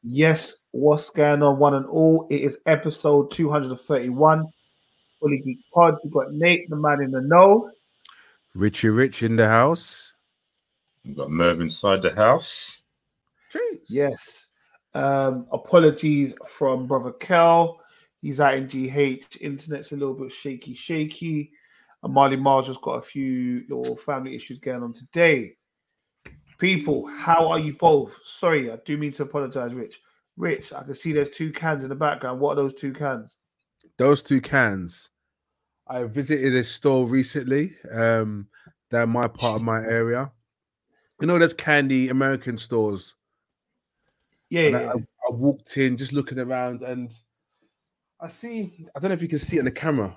Yes, what's going on, one and all? It is episode 231. Fully Geek Pod. You got Nate, the man in the know. Richie Rich in the house. We've got Merv inside the house. Jeez. Yes. Apologies from Brother Kel. He's out in GH. Internet's a little bit shaky. And Marley Mars just got a few little family issues going on today. People, how are you both? Sorry, I do mean to apologize, Rich. Rich, I can see there's two cans in the background. What are those two cans? Those two cans. I visited a store recently. They're my part of my area. You know, there's candy American stores. Yeah. I walked in, just looking around, and I don't know if you can see it in the camera.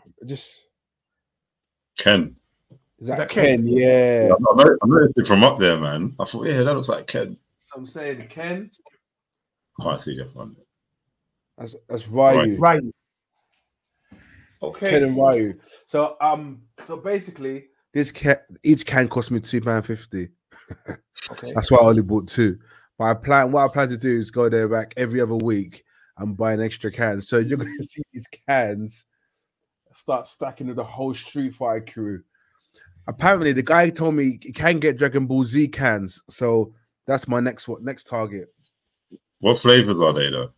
Ken. Is that Ken? Yeah. I noticed it from up there, man. I thought, yeah, that looks like Ken. So I'm saying Ken. Can't see your front. That's Ryu. Ryu. Okay. Ken and Ryu. So basically, each can cost me £2.50. Okay. That's why I only bought two. But what I plan to do is go there back every other week and buy an extra can. So you're going to see these cans start stacking with the whole Street Fighter crew. Apparently, the guy told me he can get Dragon Ball Z cans. So that's my next target. What flavors are they, though?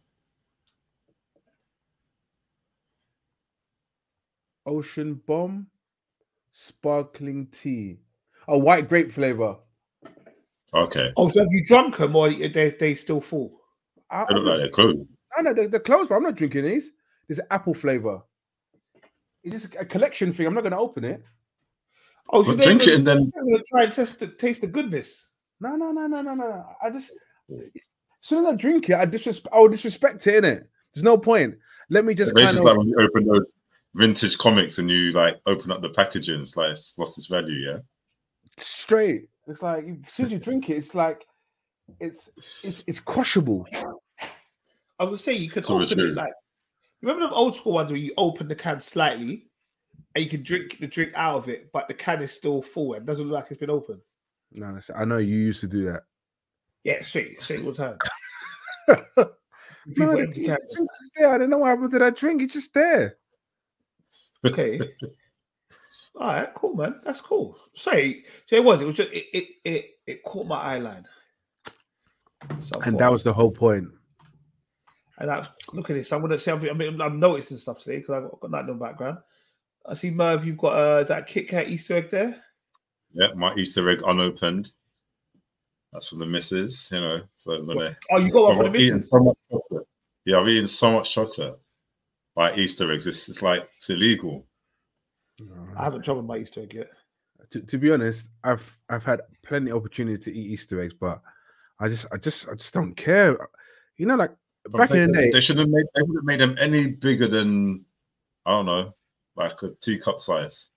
Ocean Bomb, sparkling tea, a white grape flavor. Okay. Oh, so have you drunk them or they still full? They look like they're closed. No, they're closed, but I'm not drinking these. There's apple flavor. It's just a collection thing. I'm not going to open it. Oh, so drink it and then try and taste the goodness. No. I just, as soon as I drink it, I will disrespect it, innit? There's no point. Let me just it's like when you open those vintage comics and you like open up the packaging, it's like it's lost its value, yeah? Straight. It's like as soon as you drink it, it's like it's crushable. I was gonna say you could open it like, remember the old school ones where you open the can slightly and you can drink the drink out of it, but the can is still full and doesn't look like it's been opened. No, I know you used to do that. Yeah, straight all the time. No, empty cans. I don't know what happened to that drink. It's just there. Okay. All right, cool, man. That's cool. Sorry, so it was just it caught my eye line. So and that was the whole point. And look at this. I'm gonna say I'm noticing stuff today because I've got that in the background. I see Merv, you've got that Kit Kat Easter egg there. Yeah, my Easter egg unopened. That's for the missus, you know. So I'm gonna. Oh, you got one for the missus? So much chocolate. Yeah, I've eaten so much chocolate. Like Easter eggs, it's like it's illegal. I haven't tried my Easter egg yet. To be honest, I've had plenty of opportunity to eat Easter eggs, but I just don't care. You know, like back in the day, they would have made them any bigger than, I don't know, like a teacup size.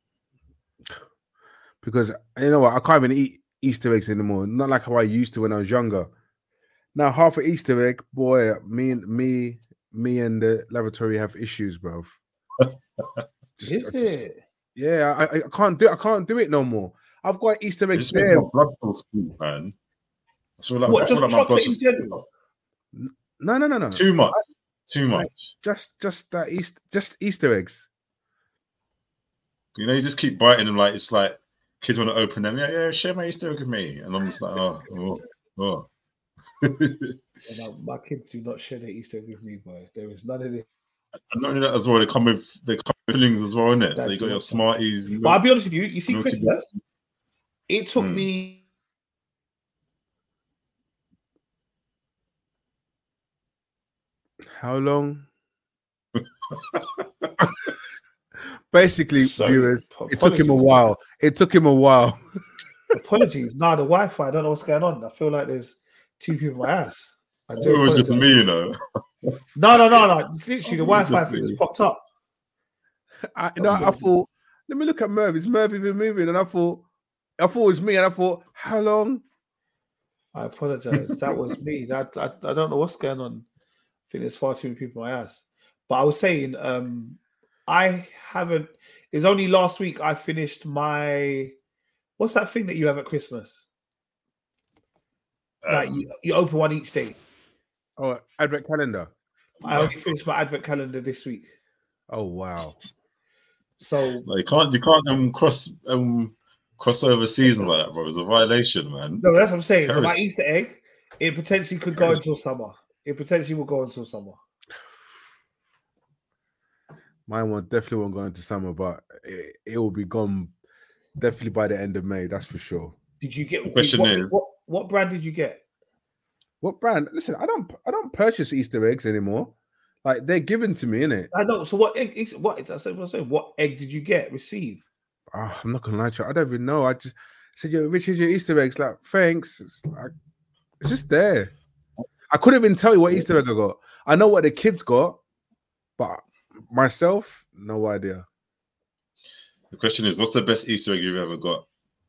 Because you know what, I can't even eat Easter eggs anymore. Not like how I used to when I was younger. Now half an Easter egg, boy, me and the laboratory have issues, bro. Yeah, I can't do it no more. I've got Easter eggs there. Blood sweet, man. What, just chocolate in general? No. Too much. Just Easter eggs. You know, you just keep biting them like it's like kids want to open them. Yeah, share my Easter egg with me, and I'm just like, oh. My kids do not share their Easter egg with me, boy. There is none of it. And not only that as well, they come with fillings as well, innit? So you got your Smarties. But I'll be honest with you. You see, Christmas. It took me. How long? Basically, viewers, it took him a while. Apologies. Nah, the Wi-Fi. I don't know what's going on. I feel like there's two people in my ass. It was just me, you know. No. It's literally the Wi-Fi thing just popped up. I thought, let me look at Merv. Is Merv even moving? And I thought it was me. And I thought, how long? I apologize. That was me. I don't know what's going on. I think there's far too many people in my ass. But I was saying, I haven't. It's only last week I finished my. What's that thing that you have at Christmas? Like you open one each day. Oh, advent calendar. I only finished my advent calendar this week. Oh wow. So Like, you can't cross over seasons like that, bro. It's a violation, man. no, that's what I'm saying. So my Heresy. Easter egg, it potentially could go until summer. It potentially will go until summer. Mine definitely won't go into summer, but it will be gone definitely by the end of May. That's for sure. Did you get? The question is- what brand did you get? What brand? Listen, I don't purchase Easter eggs anymore. Like they're given to me, innit? I know. So what egg? What egg did you receive? Oh, I'm not gonna lie to you. I don't even know. I just said, "Yo, Richard, your Easter eggs." Like, thanks. It's just there. I couldn't even tell you what Easter egg I got. I know what the kids got, but myself, no idea. The question is, what's the best Easter egg you've ever got?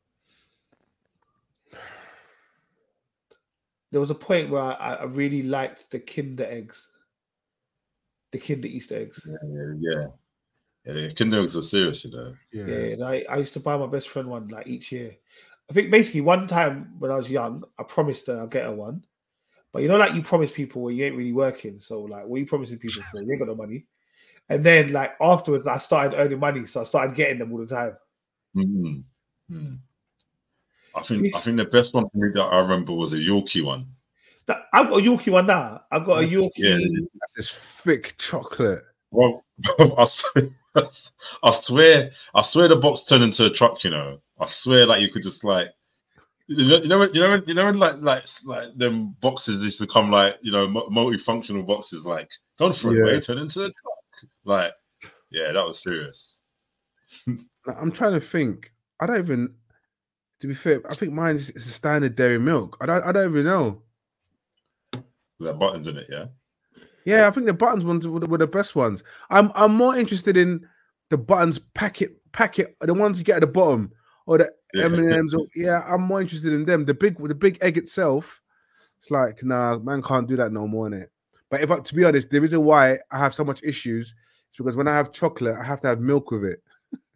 There was a point where I really liked the Kinder eggs, the Kinder Easter eggs. Yeah. The Kinder eggs are serious, you know. Yeah. And I used to buy my best friend one like each year. I think basically one time when I was young, I promised her I'll get her one. But you know, like you promise people when you ain't really working. So like, what are you promising people for? You ain't got no money. And then like afterwards, I started earning money, so I started getting them all the time. Mm-hmm. I think the best one for me that I remember was a Yorkie one. I've got a Yorkie one now. I've got a Yorkie. Yeah, that's this thick chocolate. Well, I swear the box turned into a truck. You know, I swear, like you could just like, you know, when like them boxes used to come like, you know, multifunctional boxes. Like, don't throw it away, turn into a truck. Like, yeah, that was serious. I'm trying to think. I don't even. To be fair, I think mine is a standard dairy milk. I don't even know. There are buttons in it, yeah. Yeah, I think the buttons ones were the best ones. I'm more interested in the buttons packet, the ones you get at the bottom, or the M&Ms. Yeah, I'm more interested in them. The big egg itself, it's like, nah, man can't do that no more, innit? But to be honest, the reason why I have so much issues is because when I have chocolate, I have to have milk with it.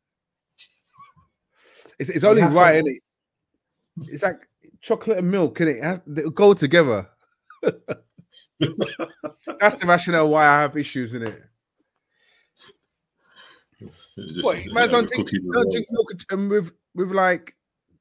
It's only right, innit? It's like chocolate and milk, innit? They go together. That's the rationale why I have issues in it. What, you don't drink milk with like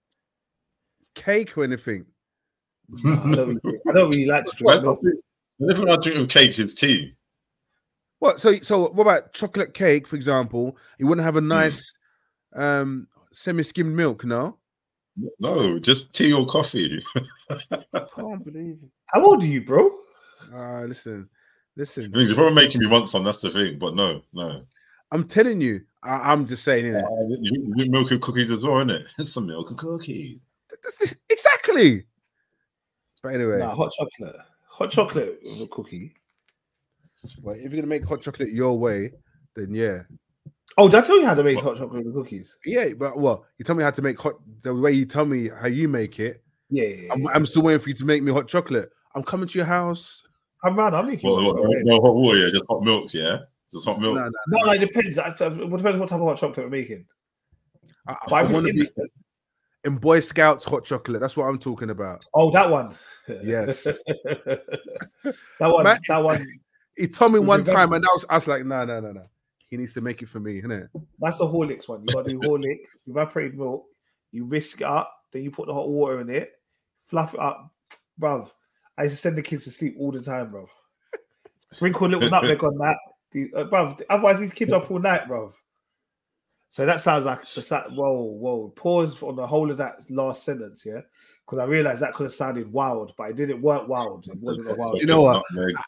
cake or anything? No, I don't really like to drink milk. The only thing I drink with cake is tea. What? So what about chocolate cake, for example? You wouldn't have a nice semi-skimmed milk, no? No, just tea or coffee. I can't believe it. How old are you, bro? Listen. You're probably making me want some. That's the thing. But no. I'm telling you. I'm just saying, innit? You drink milk and cookies as well, innit? It's some milk and cookies. Exactly. But anyway, hot chocolate with a cookie. Well, if you're gonna make hot chocolate your way, then yeah. Oh, did I tell you how to make hot chocolate with cookies? Yeah, but you tell me how to make the way you tell me how you make it. Yeah. I'm still waiting for you to make me hot chocolate. I'm coming to your house. Come round, I'll make you. No hot water, yeah, just hot milk, yeah. Just hot milk. No, like it depends. It depends what type of hot chocolate we're making. I want to be in Boy Scouts hot chocolate. That's what I'm talking about. Oh, that one. Yes. that one. Man, that one. He told me one time, and I was like, no. He needs to make it for me, innit? That's the Horlicks one. You got to do Horlicks, evaporated milk. You whisk it up, then you put the hot water in it, fluff it up, bruv. I used to send the kids to sleep all the time, bruv. Sprinkle a little nutmeg on that, bruv. Otherwise, these kids are up all night, bruv. So that sounds like whoa. Pause on the whole of that last sentence, yeah, because I realized that could have sounded wild, but it weren't wild. It wasn't a wild. You know what?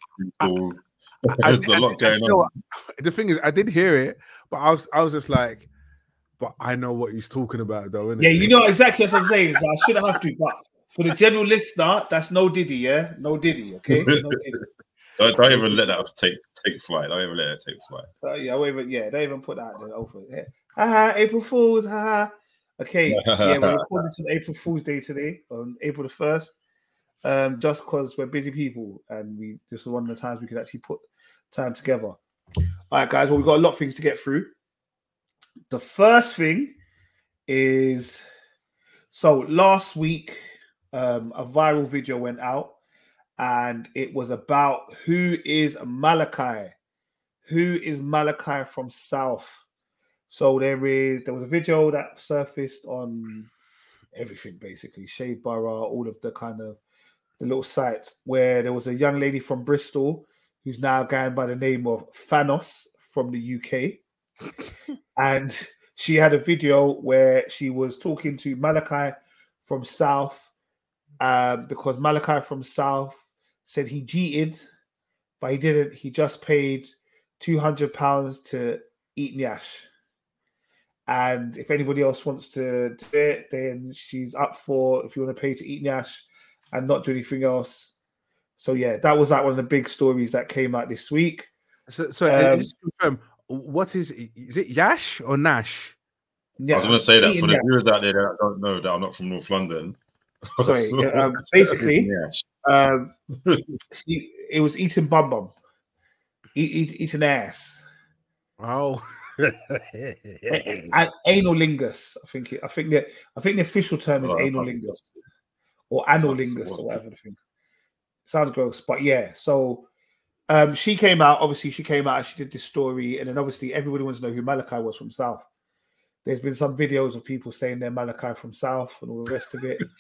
There's a lot going on. The thing is, I did hear it, but I was just like, but I know what he's talking about, though. Innit? Yeah, you know exactly what I'm saying. So I shouldn't have to, but for the general listener, that's no Diddy, yeah, no Diddy, okay. No Diddy. Don't even let that take flight. Don't even let it take flight. Don't even put that there over there. April Fools, Okay, yeah, we're recording this on April Fool's Day today, on April the 1st. Just because we're busy people, and this was one of the times we could actually put time together. All right, guys. Well, we've got a lot of things to get through. The first thing is, so last week, a viral video went out, and it was about who is Malachi. Who is Malachi from South? So there was a video that surfaced on everything, basically, Shade Borough, all of the kind of the little sites, where there was a young lady from Bristol who's now going by the name of Thanos from the UK. And she had a video where she was talking to Malachi from South, because Malachi from South said he cheated, but he didn't. He just paid £200 to eat Nyash. And if anybody else wants to do it, then she's up for, if you want to pay to eat Nyash and not do anything else. So yeah, that was like one of the big stories that came out this week. So just to confirm, what is it Yash or Nash? I was going to say that for the viewers out there that don't know that I'm not from North London. Sorry, basically, it was eating bum bum, eating ass. Oh, analingus. I think the official term is analingus or analingus or whatever the thing. Sounds gross, but yeah. So she came out. Obviously, she came out and she did this story, and then obviously everybody wants to know who Malachi was from South. There's been some videos of people saying they're Malachi from South and all the rest of it.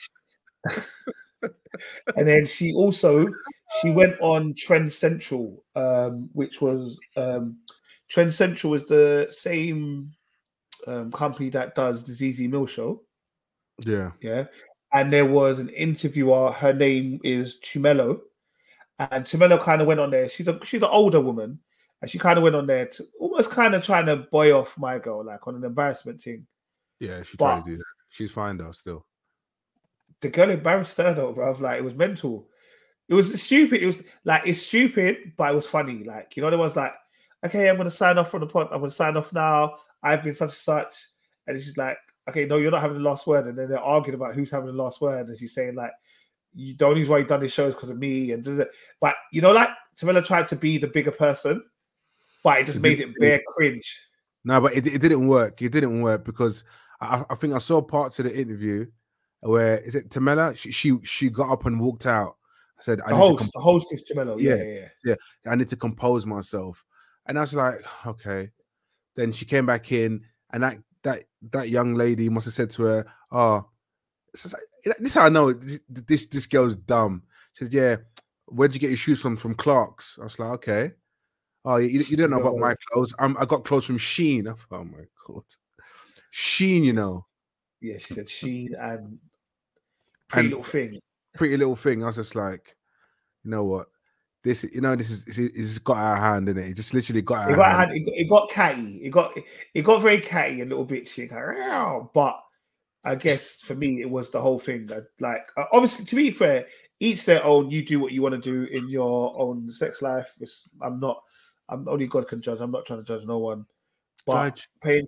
And then she went on Trend Central, which was Trend Central is the same company that does the ZZ Mill show. Yeah. And there was an interviewer. Her name is Tumelo, and Tumelo kind of went on there. She's an older woman, and she kind of went on there to almost kind of trying to boy off my girl, like on an embarrassment thing. Yeah, she tried to do that. She's fine though, still. The girl embarrassed her though, bro. Like, it was mental. It was stupid. It was like, it's stupid, but it was funny. Like, you know, there was like, okay, I'm going to sign off from the pod. I'm going to sign off now. I've been such and such. And she's like, okay, no, you're not having the last word. And then they're arguing about who's having the last word. And she's saying like, the only reason why you've done this show is because of me. But, you know, like, Tamela tried to be the bigger person, but it just made it bare cringe. No, but it didn't work. It didn't work because I think I saw parts of the interview where, is it Tamela? She got up and walked out. I said, the host is Tamela. Yeah. I need to compose myself. And I was like, okay. Then she came back in, and that young lady must have said to her, "Oh, this is how I know this girl's dumb." She says, "Yeah, where'd you get your shoes from? From Clark's." I was like, "Okay." "Oh, you don't know about my clothes. I got clothes from Shein." I thought, "Oh my god, Shein, you know." Yeah, she said Shein and Pretty Little Thing. I was just like, you know what? This is got out of hand, innit? It just literally got out of hand. It got catty. It got very catty, a little bit shit. But I guess for me, it was the whole thing. That, like, obviously, to be fair, each their own. You do what you want to do in your own sex life. I'm only God can judge. I'm not trying to judge no one. But paying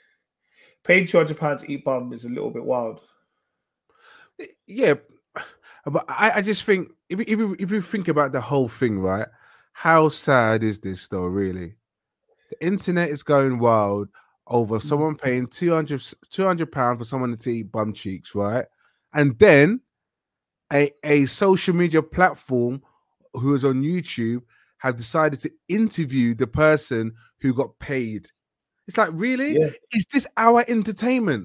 £200 to eat bum is a little bit wild. Yeah. But I just think if you think about the whole thing, right? How sad is this though, really? The internet is going wild over someone paying £200 for someone to eat bum cheeks, right? And then a social media platform who is on YouTube have decided to interview the person who got paid. It's like, really? Yeah. Is this our entertainment?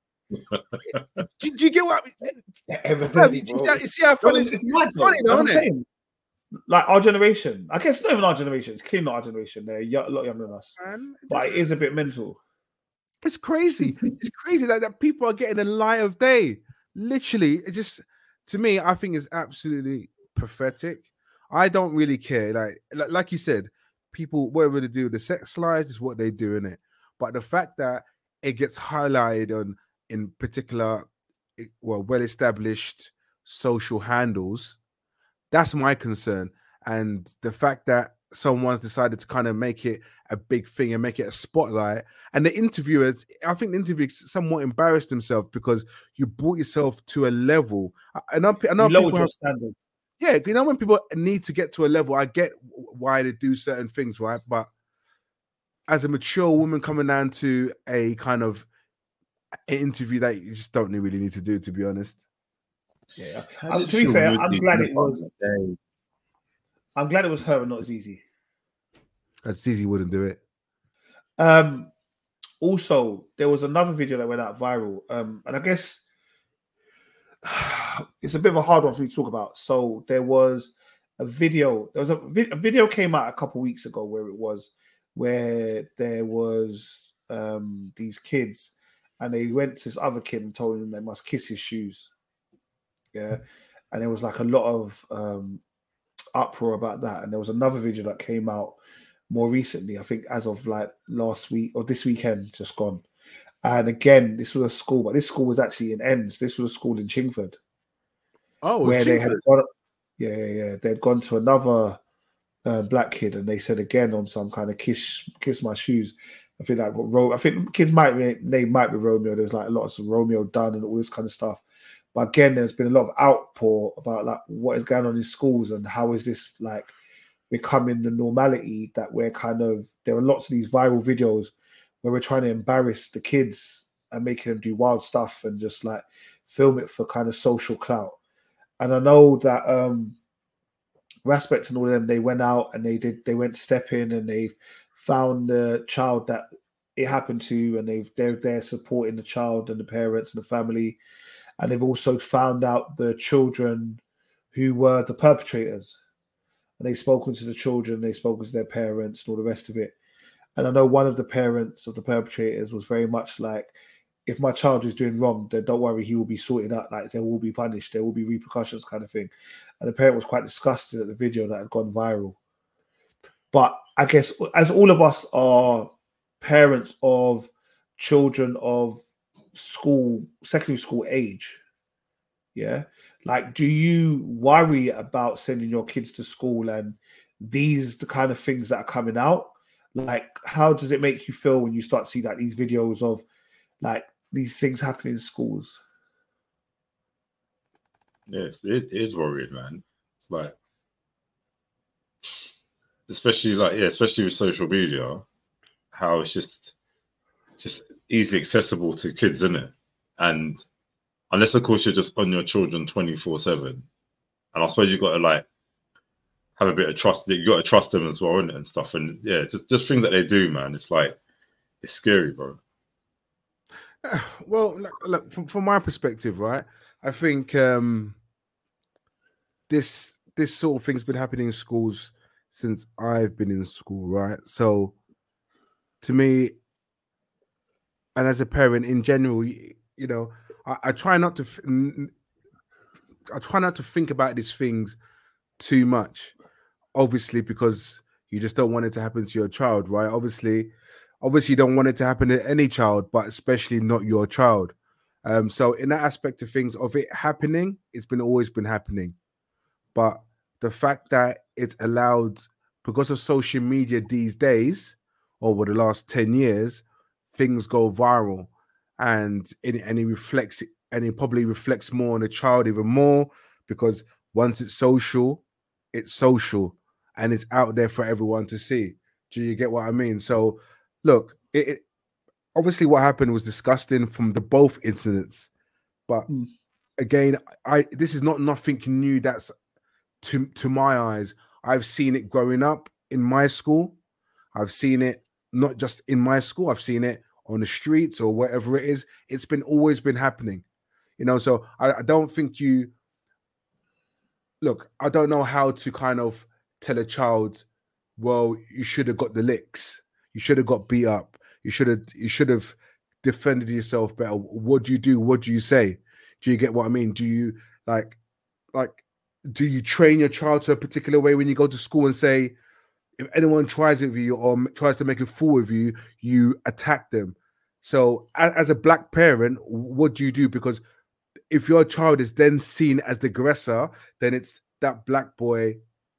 do you get what I mean? Evidently, bro. See how funny it's funny, though, isn't it? Like, our generation. I guess it's not even our generation. It's clearly not our generation. They're a lot younger than us. Man, but it is a bit mental. It's crazy. It's crazy that people are getting the light of day. Literally, it just, to me, I think it's absolutely pathetic. I don't really care. Like you said, people, whatever they do, the sex lives is what they do, innit? But the fact that it gets highlighted in particular, well-established social handles, that's my concern. And the fact that someone's decided to kind of make it a big thing and make it a spotlight, and the interviewers, I think the interviewer somewhat embarrassed himself because you brought yourself to a level. I know lowered your standard. Yeah, you know, when people need to get to a level, I get why they do certain things, right? But as a mature woman coming down to a kind of interview that you just don't really need to do, to be honest. Yeah. To be fair, I'm glad it was. I'm glad it was her and not Zizi. Zizi wouldn't do it. Also, there was another video that went out viral, and I guess it's a bit of a hard one for me to talk about. So there was a video. There was a video came out a couple of weeks ago where there was these kids, and they went to this other kid and told him they must kiss his shoes. Yeah, and there was like a lot of uproar about that. And there was another video that came out more recently, I think as of like last week or this weekend, just gone. And again, this was a school, but this school was actually in Ends. This was a school in Chingford. Oh, where they had gone, they had gone to another black kid, and they said again on some kind of kiss my shoes. I think like I think kids might be Romeo. There's like a lot of Romeo done and all this kind of stuff. But again, there's been a lot of outpour about like what is going on in schools and how is this like becoming the normality that we're kind of. There are lots of these viral videos where we're trying to embarrass the kids and making them do wild stuff and just like film it for kind of social clout. And I know that Raspect and all of them, they went out and they went stepping and they found the child that it happened to, and they're there supporting the child and the parents and the family. And they've also found out the children who were the perpetrators. And they've spoken to the children, they've spoken to their parents and all the rest of it. And I know one of the parents of the perpetrators was very much like, if my child is doing wrong, then don't worry, he will be sorted out. Like, they will be punished, there will be repercussions, kind of thing. And the parent was quite disgusted at the video that had gone viral. But I guess as all of us are parents of children of secondary school age, yeah, like, do you worry about sending your kids to school and the kind of things that are coming out? Like, how does it make you feel when you start to see like these videos of like these things happening in schools? Yes, it is worried, man. It's like, especially with social media, how it's just easily accessible to kids, isn't it? And unless, of course, you're just on your children 24/7, and I suppose you've got to like have a bit of trust. You got to trust them as well, innit, and stuff. And yeah, just things that they do, man. It's like, it's scary, bro. Well, look from my perspective, right? I think this sort of thing's been happening in schools since I've been in school, right? So, to me, and as a parent in general, you know, I try not to think about these things too much. Obviously, because you just don't want it to happen to your child, right? Obviously, you don't want it to happen to any child, but especially not your child. So in that aspect of things, of it happening, it's always been happening. But the fact that it's allowed, because of social media these days, over the last 10 years, things go viral, and it probably reflects more on the child even more, because once it's social, and it's out there for everyone to see. Do you get what I mean? So, look, it obviously what happened was disgusting from the both incidents, but again, this is not nothing new. That's to my eyes. I've seen it growing up in my school. I've seen it not just in my school. I've seen it on the streets or wherever it is. It's always been happening, you know. So I don't think look. I don't know how to kind of tell a child, well, you should have got the licks, you should have got beat up, you should have defended yourself better. What do you do? What do you say? Do you get what I mean? Do you like do you train your child to a particular way when you go to school and say, if anyone tries it with you or tries to make a fool of you, you attack them? So as a black parent, what do you do? Because if your child is then seen as the aggressor, then it's that black boy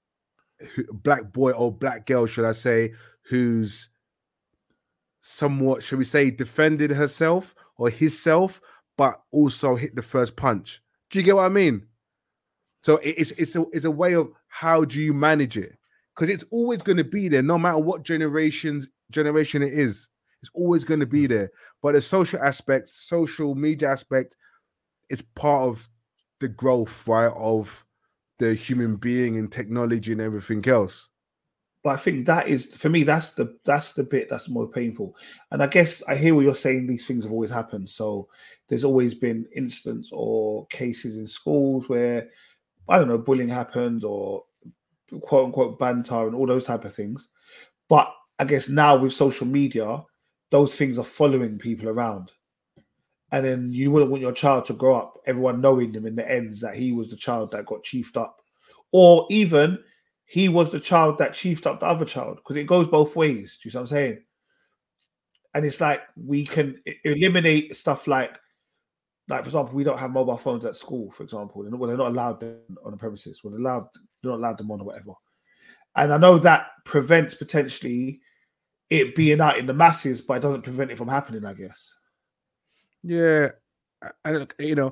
or black girl, should I say, who's somewhat, should we say, defended herself or himself, but also hit the first punch. Do you get what I mean? So it's a way of how do you manage it? Because it's always going to be there, no matter what generation it is. It's always going to be there. But the social aspect, social media aspect, is part of the growth, right, of the human being and technology and everything else. But I think that is, for me, that's the bit that's more painful. And I guess I hear what you're saying. These things have always happened. So there's always been incidents or cases in schools where, I don't know, bullying happens or quote unquote banter and all those type of things. But I guess now with social media, those things are following people around. And then you wouldn't want your child to grow up, everyone knowing him in the ends that he was the child that got chiefed up. Or even he was the child that chiefed up the other child, because it goes both ways. Do you see what I'm saying? And it's like we can eliminate stuff like for example, we don't have mobile phones at school, for example. They're not allowed them on the premises. They're not allowed them on or whatever. And I know that prevents potentially it being out in the masses, but it doesn't prevent it from happening, I guess. Yeah. And,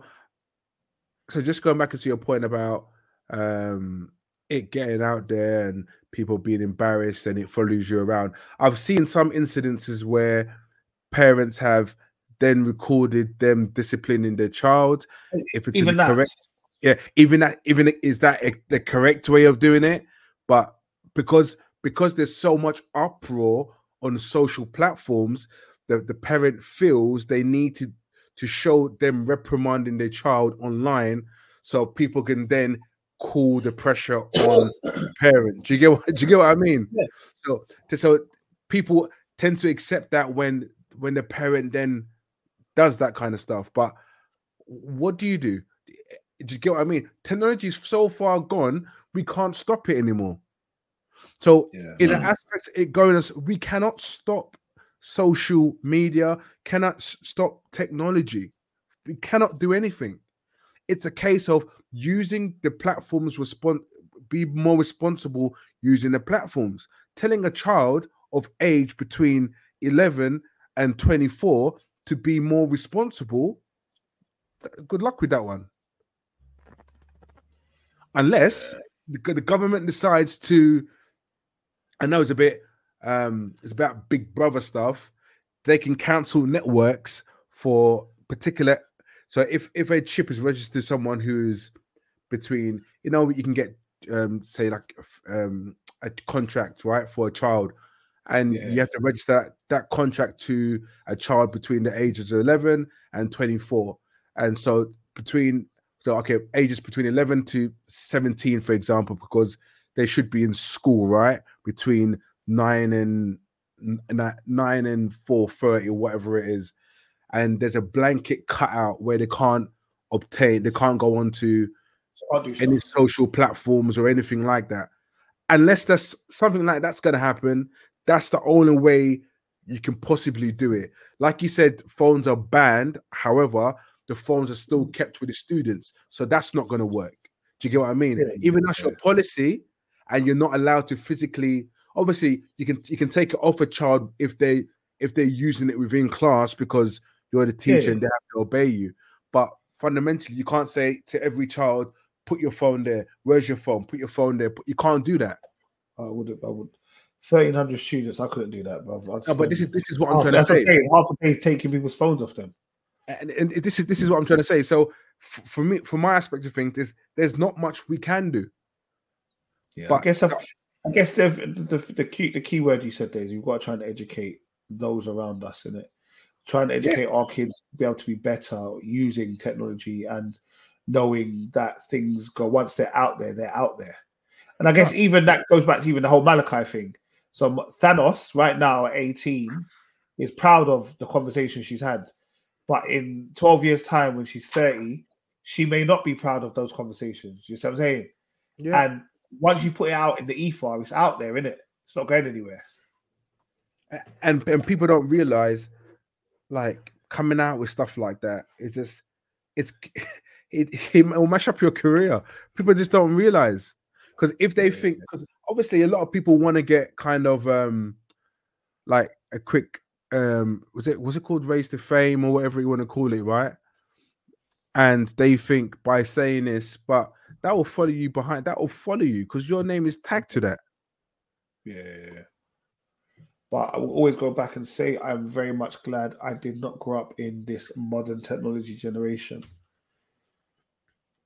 so just going back to your point about it getting out there and people being embarrassed and it follows you around. I've seen some incidences where parents have then recorded them disciplining their child. If it's even correct, even is that the correct way of doing it? But because there's so much uproar on social platforms, that the parent feels they need to show them reprimanding their child online, so people can then call the pressure on the parent. Do you get what I mean? Yeah. So people tend to accept that when the parent then does that kind of stuff. But what do? Do you get what I mean? Technology is so far gone, we can't stop it anymore. So in an aspect, we cannot stop social media, cannot stop technology. We cannot do anything. It's a case of using the platforms, be more responsible using the platforms. Telling a child of age between 11 and 24 to be more responsible, good luck with that one. Unless the government decides to, I know it's about Big Brother stuff, they can cancel networks for particular. So if a chip is registered to someone who's between, you can get say like a contract, right, for a child, and you have to register that contract to a child between the ages of 11 and 24. And so ages between 11 to 17, for example, because they should be in school, right, between 9 and 4:30 or whatever it is. And there's a blanket cutout where they can't go on to any social platforms or anything like that. Unless there's something like that's going to happen, that's the only way you can possibly do it. Like you said, phones are banned. However, the phones are still kept with the students. So that's not going to work. Do you get what I mean? Even that's your policy, and you're not allowed to physically, obviously, you can take it off a child if they're using it within class because you're the teacher and they have to obey you. But fundamentally, you can't say to every child, put your phone there. Where's your phone? Put your phone there. You can't do that. I would. 1,300 students, I couldn't do that, bro. But this is what I'm trying to say. Half a day taking people's phones off them. And this is what I'm trying to say. So for me, from my aspect of things, there's not much we can do. Yeah, but I guess the key word you said there is we've got to try and educate those around us, innit? Trying to educate our kids to be able to be better using technology and knowing that things go, once they're out there, they're out there. And I guess even that goes back to even the whole Malachi thing. So Thanos right now at 18 is proud of the conversation she's had. But in 12 years' time, when she's 30, she may not be proud of those conversations. You see what I'm saying? Yeah. And once you put it out in the ether, it's out there, innit? It's not going anywhere. And people don't realize, like, coming out with stuff like that is just, it will mash up your career. People just don't realize. Because if they think, because obviously a lot of people want to get kind of like a quick, was it called raise to fame or whatever you want to call it, right? And they think by saying this, but that will follow you behind, that will follow you because your name is tagged to that. Yeah. But I will always go back and say I'm very much glad I did not grow up in this modern technology generation.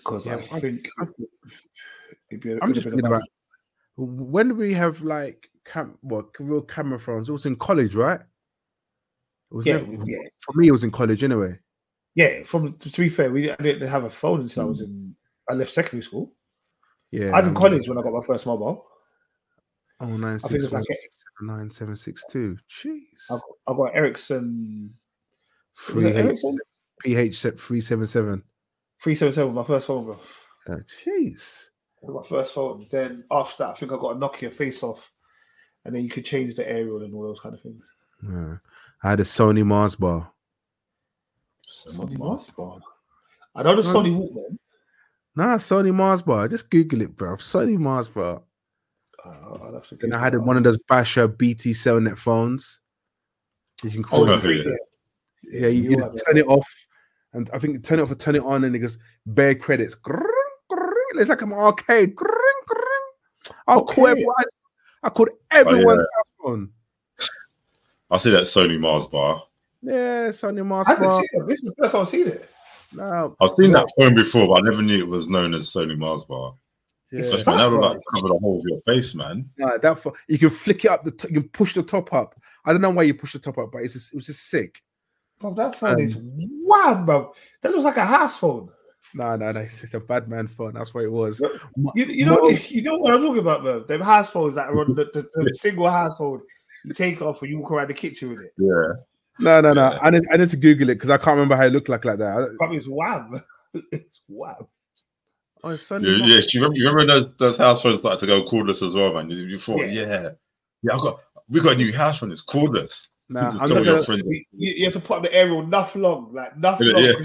because Yeah, I think I'm just thinking about when do we have like real camera phones? It was in college, right? It was Yeah, never, yeah. for me. It was in college anyway. Yeah, to be fair, I didn't have a phone until I left secondary school. Yeah, I was in college when I got my first mobile. Oh, 961 I think it was like 9762. Jeez. I got Ericsson. Was it 3H Ericsson? PH 377. 377 was my first phone, bro. Jeez. My first phone. Then after that, I think I got a Nokia Face Off, and then you could change the aerial and all those kind of things. Yeah. I had a Sony Mars bar. Sony Mars bar. I know the Sony Walkman. Nah, Sony Mars bar. Just Google it, bro. Sony Mars bar. I'll have to Then I had one of those Basher BT Cellnet phones. You can call it. Yeah, you just turn it off, and I think you turn it off or turn it on, and it goes bare credits. It's like an arcade. I called everyone phone. I see that Sony Mars bar. Yeah, Sony Mars bar. I haven't seen it. This is the first time I've seen it. No, I've seen that phone before, but I never knew it was known as Sony Mars bar. Yeah. It's fat, that would like cover the whole of your face, man. Nah, you can flick it up. You can push the top up. I don't know why you push the top up, but it was just sick. Bro, that phone is wow, bro. That looks like a house phone. No, it's a bad man phone. That's what it was. You know what I'm talking about, bro. Them house phones that are on the single house phone. You take it off and you walk around the kitchen with it. Yeah. No. Yeah. I need to Google it because I can't remember how it looked like that. Probably it's wham. It's wham. Oh, it's you remember those house phones started to go cordless as well, man. You thought, we got a new house phone. It's cordless. Nah, I'm not gonna, you have to put up the aerial enough long. I'm not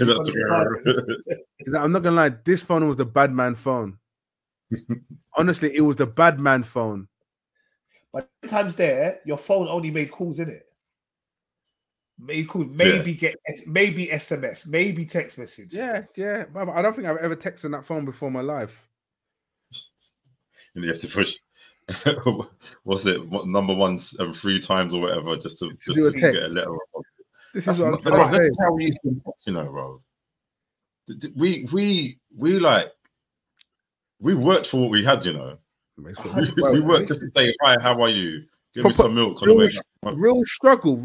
gonna lie. This phone was the bad man phone. Honestly, it was the bad man phone. But sometimes your phone only made calls in it. Maybe SMS, maybe text message. Yeah. But I don't think I've ever texted that phone before in my life. And you have to push. What's it? Number 1 3 times or whatever, just to get a letter. This is what I'm saying. That's how we used to, bro. We worked for what we had, We worked just to say hi. How are you? Give me some milk. Real struggle.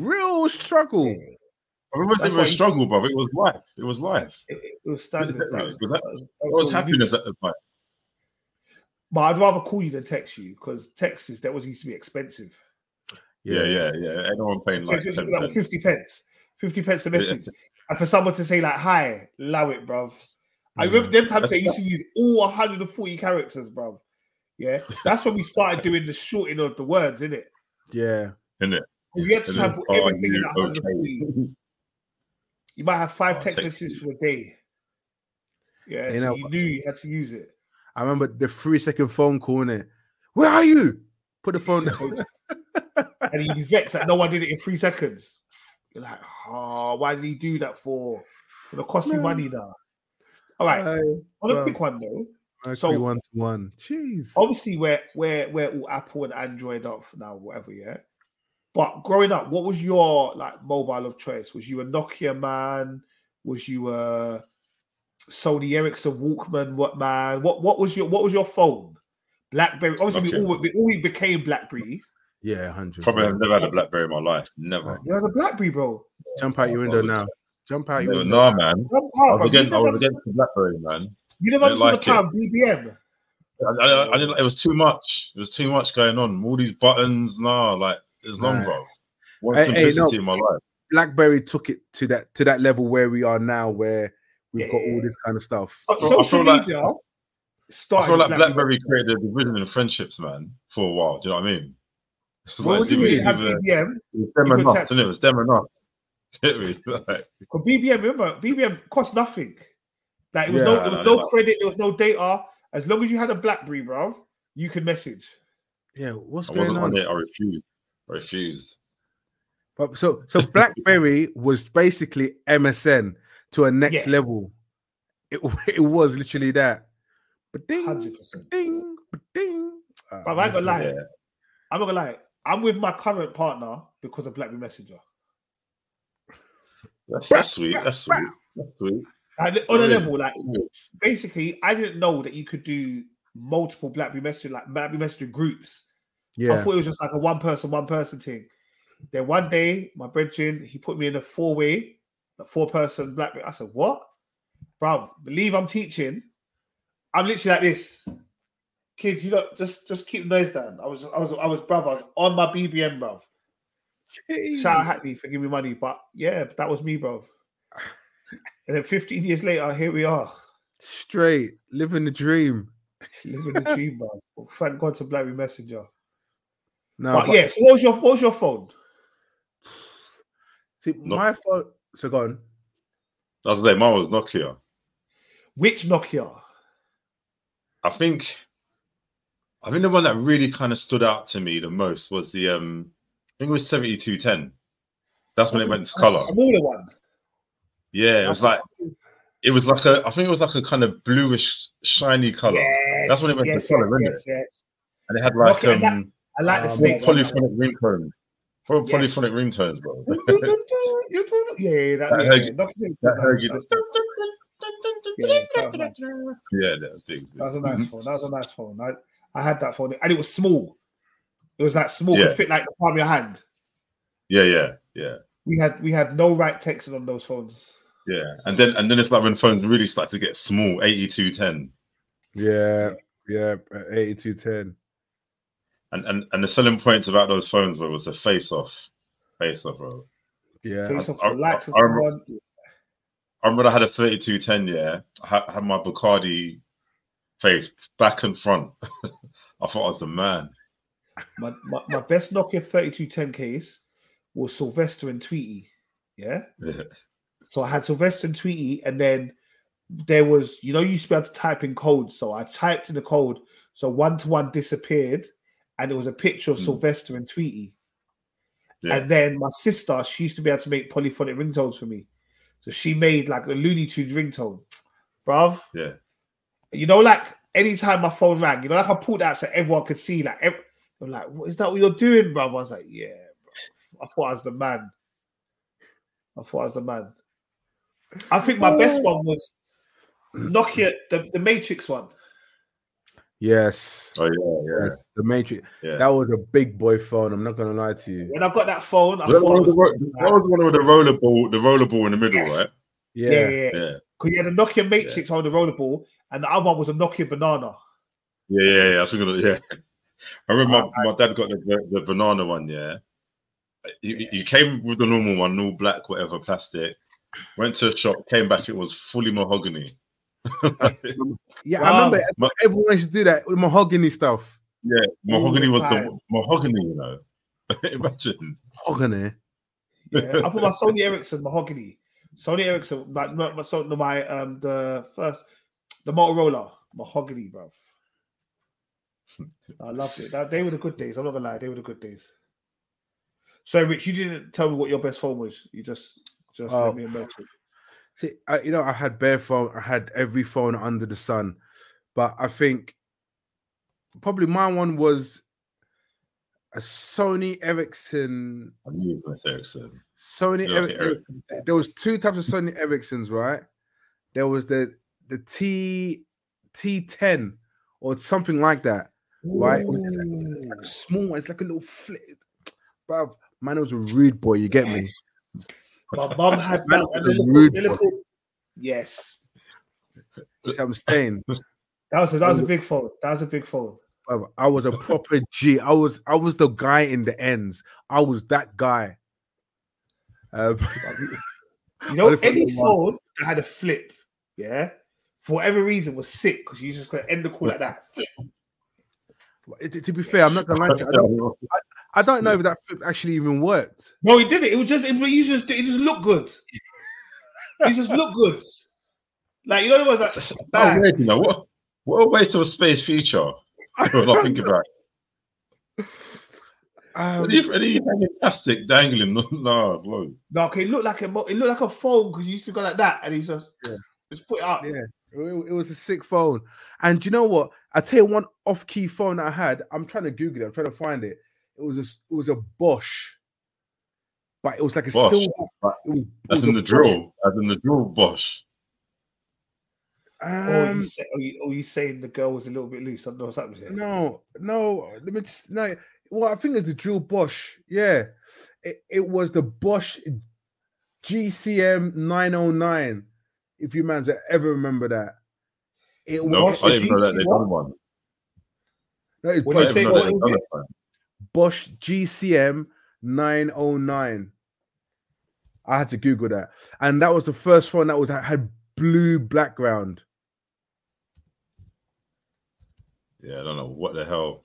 I remember it was struggle, bro. It was life. It was life. It was standard. That was happiness at the time. But I'd rather call you than text you because texts used to be expensive. Yeah. Anyone paying like 50 pence a message, and for someone to say like "hi," allow it, bruv. I remember them times they used to use all 140 characters, bruv. Yeah, that's when we started doing the shorting of the words, innit? Yeah, innit? You had to try and put everything in that 140. You might have 5 text messages for the day. Yeah, so you knew you had to use it. I remember the 3-second phone call, innit? Where are you? Put the phone down. And you'd be vexed that no one did it in 3 seconds. You're like, why did he do that for? It'll cost me money now. All right. On a quick one though. So 1-to-1. Jeez. Obviously, we're all Apple and Android off now, whatever, yeah. But growing up, what was your mobile of choice? Was you a Nokia man? Was you a Sony Ericsson Walkman? What was your phone? BlackBerry. Obviously, we all became BlackBerry. Yeah, 100. Probably I've never had a BlackBerry in my life. Never. You had a BlackBerry, bro. Jump out your window now. Jump out your window. No, man. I was against the BlackBerry, man. You never saw the pound BBM. I didn't. It was too much. There was too much going on. All these buttons. It's long, bro. What's simplicity in my life? BlackBerry took it to that level where we are now, where we've got all this kind of stuff. Social media. I feel like BlackBerry created a division in friendships, man, for a while. Do you know what I mean? What would you mean? Have BBM? It was them enough, didn't it? It was them enough. BBM, remember, BBM cost nothing. There was no credit, there was no data. As long as you had a BlackBerry, bro, you could message. Yeah, what's going on? It, I refused. But so BlackBerry was basically MSN to a next level. It was literally that. But ding, 100%. Ding. But I ain't gonna lie. Yeah. I'm not gonna lie. I'm with my current partner because of BlackBerry Messenger. That's sweet. That's sweet. Like, on a level, like basically, I didn't know that you could do multiple BlackBerry Messenger groups. Yeah. I thought it was just like a one person thing. Then one day, my brethren, he put me in a 4-person BlackBerry. I said, "What, bro? Believe I'm teaching? I'm literally like this, kids. You know, just keep the noise down. I was, brother. I was on my BBM, bro. Shout out Hackney for giving me money, but yeah, that was me, bro. And then 15 years later, here we are, straight living the dream. Living the dream, bro. Thank God to BlackBerry Messenger. No, but yeah. So what was your phone? See, my phone. So go on. I was like, mine was Nokia. Which Nokia? I think the one that really kind of stood out to me the most was the I think it was 7210. That's when it went to color. Smaller one. Yeah, it was like I think it was like a kind of bluish, shiny color. Yes, that's when it went to color, wasn't it? Yes. And it had like I like the snake polyphonic ringtones. Polyphonic ringtones, bro. That was big. That was a nice phone. That was a nice phone. I had that phone, and it was small. It was like small, could fit like the palm of your hand. Yeah. We had no right texting on those phones. Yeah, and then it's like when phones really start to get small. 8210. Yeah, 8210. And the selling points about those phones was the face off, bro. Yeah, I remember I had a 3210. Yeah, I had my Bacardi face back and front. I thought I was the man. My best Nokia 3210 case was Sylvester and Tweety. Yeah. So I had Sylvester and Tweety, and then there was, you used to be able to type in codes. So I typed in the code, so 1-to-1 disappeared, and it was a picture of Sylvester and Tweety. Yeah. And then my sister, she used to be able to make polyphonic ringtones for me. So she made like a Looney Tunes ringtone, bruv. Yeah. Like anytime my phone rang, like I pulled out so everyone could see. Like, I'm like, what is that? What you're doing, bruv? I was like, yeah, bro. I thought I was the man. I think my best one was Nokia, the Matrix one. Yes. Oh yeah. Yes. The Matrix. Yeah. That was a big boy phone. I'm not gonna lie to you. When I got that phone, that was the one with the rollerball in the middle, right? Yeah. Because you had a Nokia Matrix on the rollerball, and the other one was a Nokia Banana. Yeah. I was thinking, yeah. I remember my dad got the banana one. Yeah. He came with the normal one, all black, whatever, plastic. Went to a shop, came back, it was fully mahogany. Yeah, I remember everyone used to do that with mahogany stuff. Yeah, mahogany was the mahogany, Imagine. Mahogany. Yeah, I put my Sony Ericsson mahogany. Sony Ericsson, the Motorola mahogany, bro. I loved it. They were the good days. I'm not gonna lie, they were the good days. So, Rich, you didn't tell me what your best phone was. You just let me know. See, I had bare phone. I had every phone under the sun, but I think probably my one was a Sony Ericsson. I knew it was Ericsson. Sony Ericsson. There was two types of Sony Ericssons, right? There was the T10 or something like that, right? It was like a small. It's like a little flip, bruv. Man, it was a rude boy. You get me? My mum had that. Yes. That's what I'm saying. That was a big phone. That was a big phone. I was a proper G. I was the guy in the ends. I was that guy. Any phone that had a flip, yeah, for whatever reason was sick because you just got to end the call like that. Flip. To be fair, I'm not gonna lie to you. I don't know if that flip actually even worked. No, it didn't. It was just it just looked good. It just looked good. Like it was like bad. What a waste of a space feature. When I think about it. Any plastic dangling? No. Okay, it looked like a phone because you used to go like that, and he's just put it up. Yeah. It was a sick phone. And do you know what? I tell you one off-key phone that I had. I'm trying to Google it. I'm trying to find it. It was a Bosch, but it was like a Bosch. silver. As in the drill Bosch. Um, Or you saying the girl was a little bit loose? I don't know what's happening there. no. Let me just no. Well, I think it's the Drill Bosch. Yeah, it was the Bosch GCM 909. If you mans ever remember that, it No, was I didn't even know that GC they what? done one. no, it's What do you Bosch, say? I didn't What know was they it? done Bosch GCM 909. I had to Google that, and that was the first one that had blue background. Yeah, I don't know what the hell.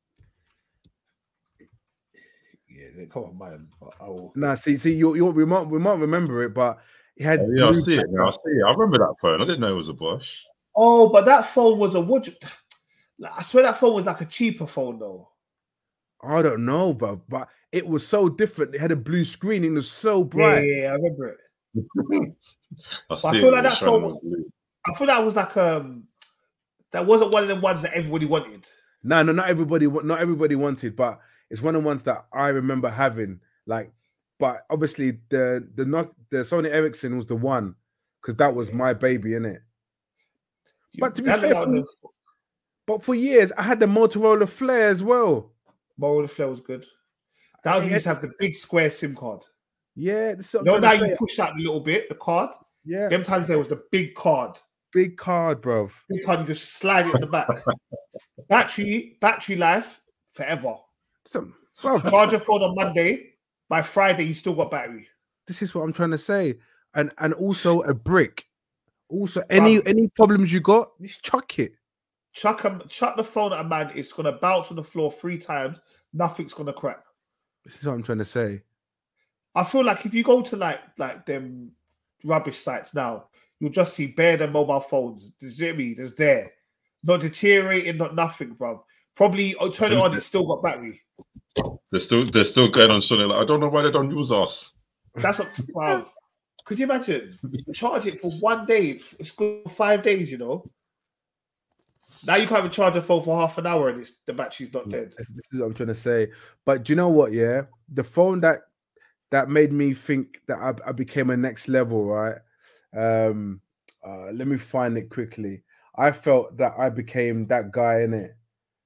Yeah, come on, man. I will. Nah, see, we might remember it, but it had Oh, yeah, I blue see it now. I background. see it. I remember that phone. I didn't know it was a Bosch. Oh, but that phone was a wood. I swear that phone was like a cheaper phone though. I don't know, but it was so different. It had a blue screen. It was so Yeah, bright. I remember it. I But see I it. feel like It was that showing phone. on blue. I feel that was like that wasn't one of them ones that everybody wanted. No, not everybody wanted, but it's one of the ones that I remember having. Like, but obviously the Sony Ericsson was the one because that was my baby, innit? But to be fair, for years I had the Motorola Flare as well. Motorola Flare was good. That was when you used to have the big square SIM card. Yeah, this is what You know, I'm now trying to you say. push out a little bit, the card. Yeah, Them times there was the big card. big card, bro. Big card, you just slide it in the back. Battery life, forever. Charge your phone on Monday. By Friday, you still got battery. This is what I'm trying to say. And also a brick. Also, any problems you got, just chuck it. Chuck the phone at a man, it's gonna bounce on the floor 3 times, nothing's gonna crack. This is what I'm trying to say. I feel like if you go to like them rubbish sites now, you'll just see bare them mobile phones. Do you see what I mean? There's there. Not deteriorating, not nothing, bro. Probably turn it on, it's still got battery. They're still going on showing like, I don't know why they don't use us. That's what, bro. Could you imagine? Charge it for 1 day. It's good for 5 days, you know. Now you can't even charge a phone for half an hour and the battery's not dead. This is what I'm trying to say. But do you know what? Yeah, the phone that made me think that I became a next level, right? Let me find it quickly. I felt that I became that guy in it.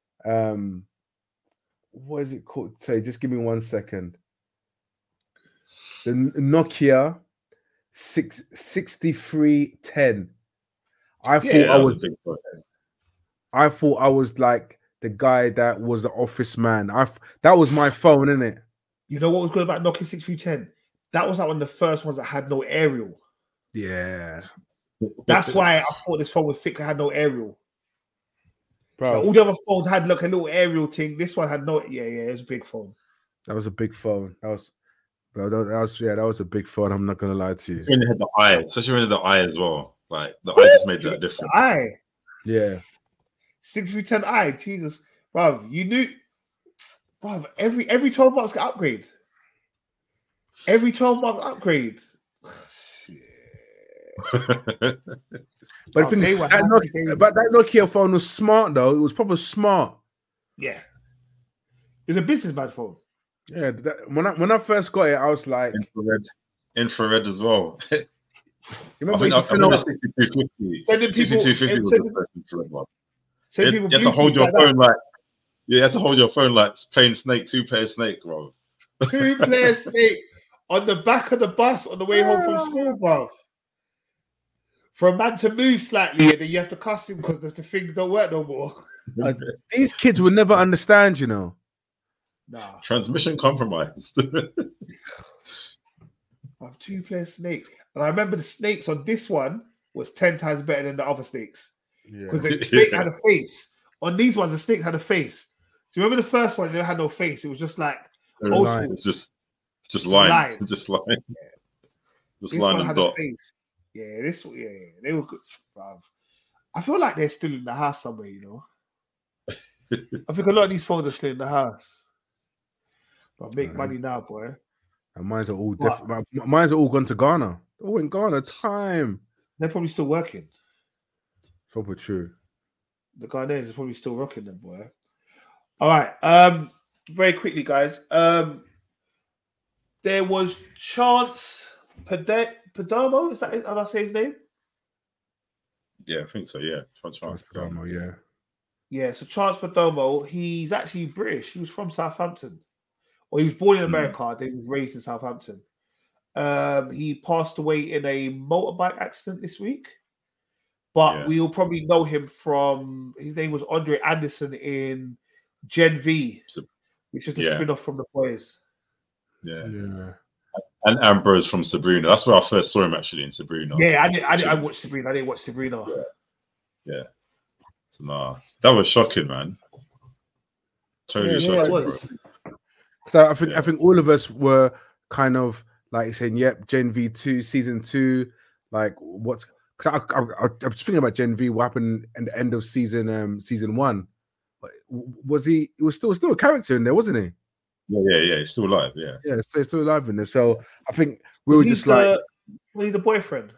What is it called? Say, just give me 1 second. The Nokia 6310. I thought I was like the guy that was the office man. That was my phone, innit? You know what was good about Nokia 6310? That was like one of the first ones that had no aerial. Yeah. That's why I thought this phone was sick. It had no aerial. Bro, like all the other phones had like a little aerial thing. This one had no. Yeah, it was a big phone. That was a big phone. That was a big phone. I'm not gonna lie to you. When you had the eye, especially when you had the eye as well. Like the eye just made that difference. The eye. Yeah. 6310i, Jesus, bro. You knew, bro. Every 12 months got upgrade. Every 12 months upgrade. But that Nokia phone was smart though. It was proper smart. Yeah, it was a businessman phone. Yeah, when I first got it, I was like infrared as well. You remember I think the 6250 was the first infrared one. You had to hold your phone like you had to hold your phone like playing Snake, 2-player Snake, bro. 2-player Snake on the back of the bus on the way home from school, bro. For a man to move slightly and then you have to cuss him because the things don't work no more. These kids will never understand, you know. Nah. Transmission compromised. I have 2-player Snake. And I remember the snakes on this one was 10 times better than the other snakes. Because the snake had a face. On these ones, the snake had a face. So remember the first one, they had no face. It was just like old school. It's just line. Just line. Yeah. Just this line one and had dot. a face. Yeah, they were good, bruv. I feel like they're still in the house somewhere, you know. I think a lot of these phones are still in the house. But make money now, boy. And mine's are all mine's are all gone to Ghana. Oh, in Ghana, time. They're probably still working. Probably true. The Ghanaians are probably still rocking them, boy. All right. Very quickly, guys. There was Chance Perdomo. Is that how I say his name? Yeah, I think so. Yeah, Chance Perdomo, yeah. Yeah, so Charles Perdomo, he's actually British. He was from Southampton. Or he was born in America, then he was raised in Southampton. He passed away in a motorbike accident this week. But we'll probably know him from, his name was Andre Anderson in Gen V, which is the spin-off from The Boys. Yeah. And Ambrose from Sabrina. That's where I first saw him, actually, in Sabrina. Yeah, I watched Sabrina. I didn't watch Sabrina. Yeah. So, nah, that was shocking, man. Totally shocking. It was. So I think all of us were kind of like saying, "Yep, Gen V2 season 2." Like, what's? Because I was thinking about Gen V. What happened at the end of season 1? Was he? He was still a character in there, wasn't he? Yeah. He's still alive. Yeah. So he's still alive in there. So I think we were just like, was he the boyfriend?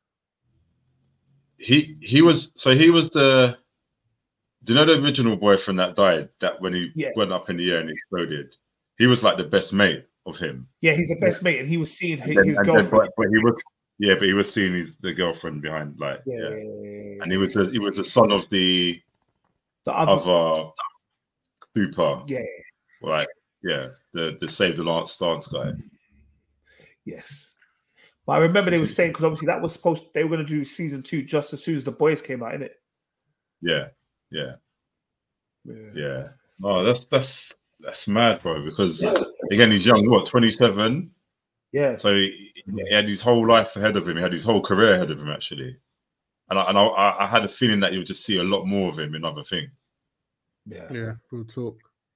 He was. So he was the. Do you know the original boyfriend that died? That when he went up in the air and exploded, he was like the best mate of him. Yeah, he's the best mate, and he was seeing his girlfriend. But he was seeing the girlfriend behind, like and he was the son of the other super. Yeah, like the Save the Last Dance guy. Yes, but I remember they were saying, because obviously that was they were going to do season 2 just as soon as The Boys came out, innit? Yeah. Oh, that's mad, bro. Because again, he's young. What, 27? Yeah. So he had his whole life ahead of him. He had his whole career ahead of him, actually. And I had a feeling that you'll just see a lot more of him in other things. Yeah. We'll talk.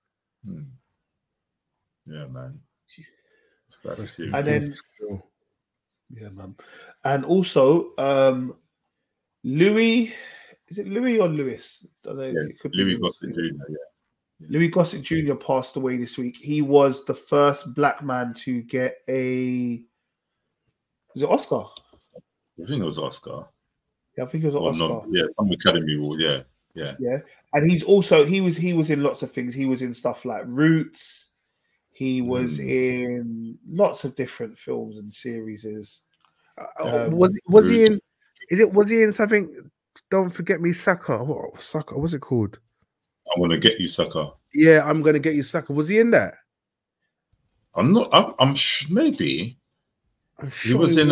Yeah, man. And then, man. And also, Louis. Is it Louis or Lewis? I don't know. It could Louis be Gossett Jr. Louis Gossett Jr. passed away this week. He was the first black man to get was it Oscar? I think it was Oscar. Yeah, I think it was Oscar. Some Academy Award. Yeah. And he was in lots of things. He was in stuff like Roots. He was in lots of different films and series. Was he in? Was he in something? Don't Forget Me, Sucker. Sucker? What's it called? I'm gonna get you, sucker. Yeah, I'm gonna get you, sucker. Was he in that? I'm not. I'm maybe. I'm sure he was in.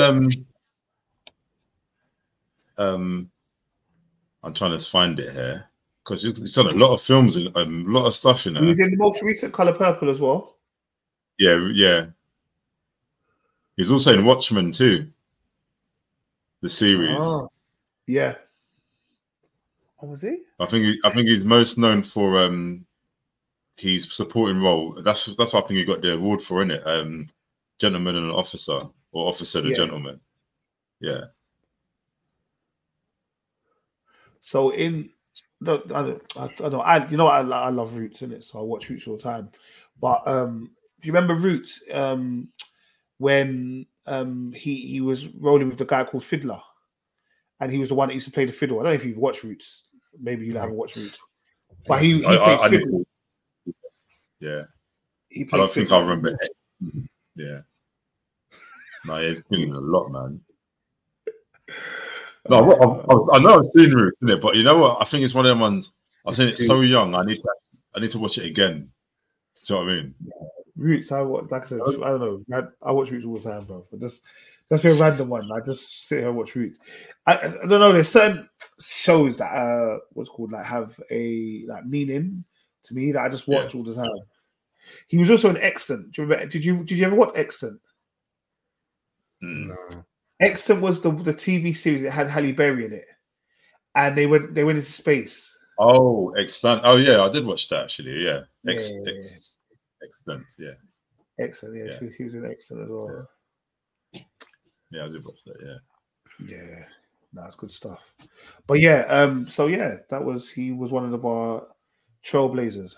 I'm trying to find it here because he's done a lot of films and a lot of stuff. He was in the most recent Color Purple as well. Yeah. He's also in Watchmen too. The series. Oh, yeah. Oh, was he? I think he's most known for his supporting role. That's what I think he got the award for, isn't it? Gentleman and an Officer, or Officer and a Gentleman. Yeah. So I love Roots, in it, so I watch Roots all the time. But do you remember Roots? When he was rolling with the guy called Fiddler, and he was the one that used to play the fiddle. I don't know if you've watched Roots. Maybe you haven't watched Roots, but he played fiddle. Yeah, he I don't think I remember it. Yeah, no, he's been a lot, man. No, I know I've seen Roots, isn't it? But you know what? I think it's one of them ones. I've seen it so young. I need to watch it again. Do you know what I mean? Roots, like I said, I don't know. I watch Roots all the time, bro. But just be a random one. I just sit here and watch Roots. I don't know. There's certain shows that what's called like have a like meaning to me that I just watch all the time. He was also in Extant. Do you remember? Did you ever watch Extant? No. Extant was the TV series that had Halle Berry in it, and they went into space. Oh, Extant. Oh yeah, I did watch that actually. Yeah, Extant. Yeah. Excellent. Yeah, he was in Extant as well. Yeah, I did watch that. Yeah, that's good stuff. But yeah, he was one of our trailblazers,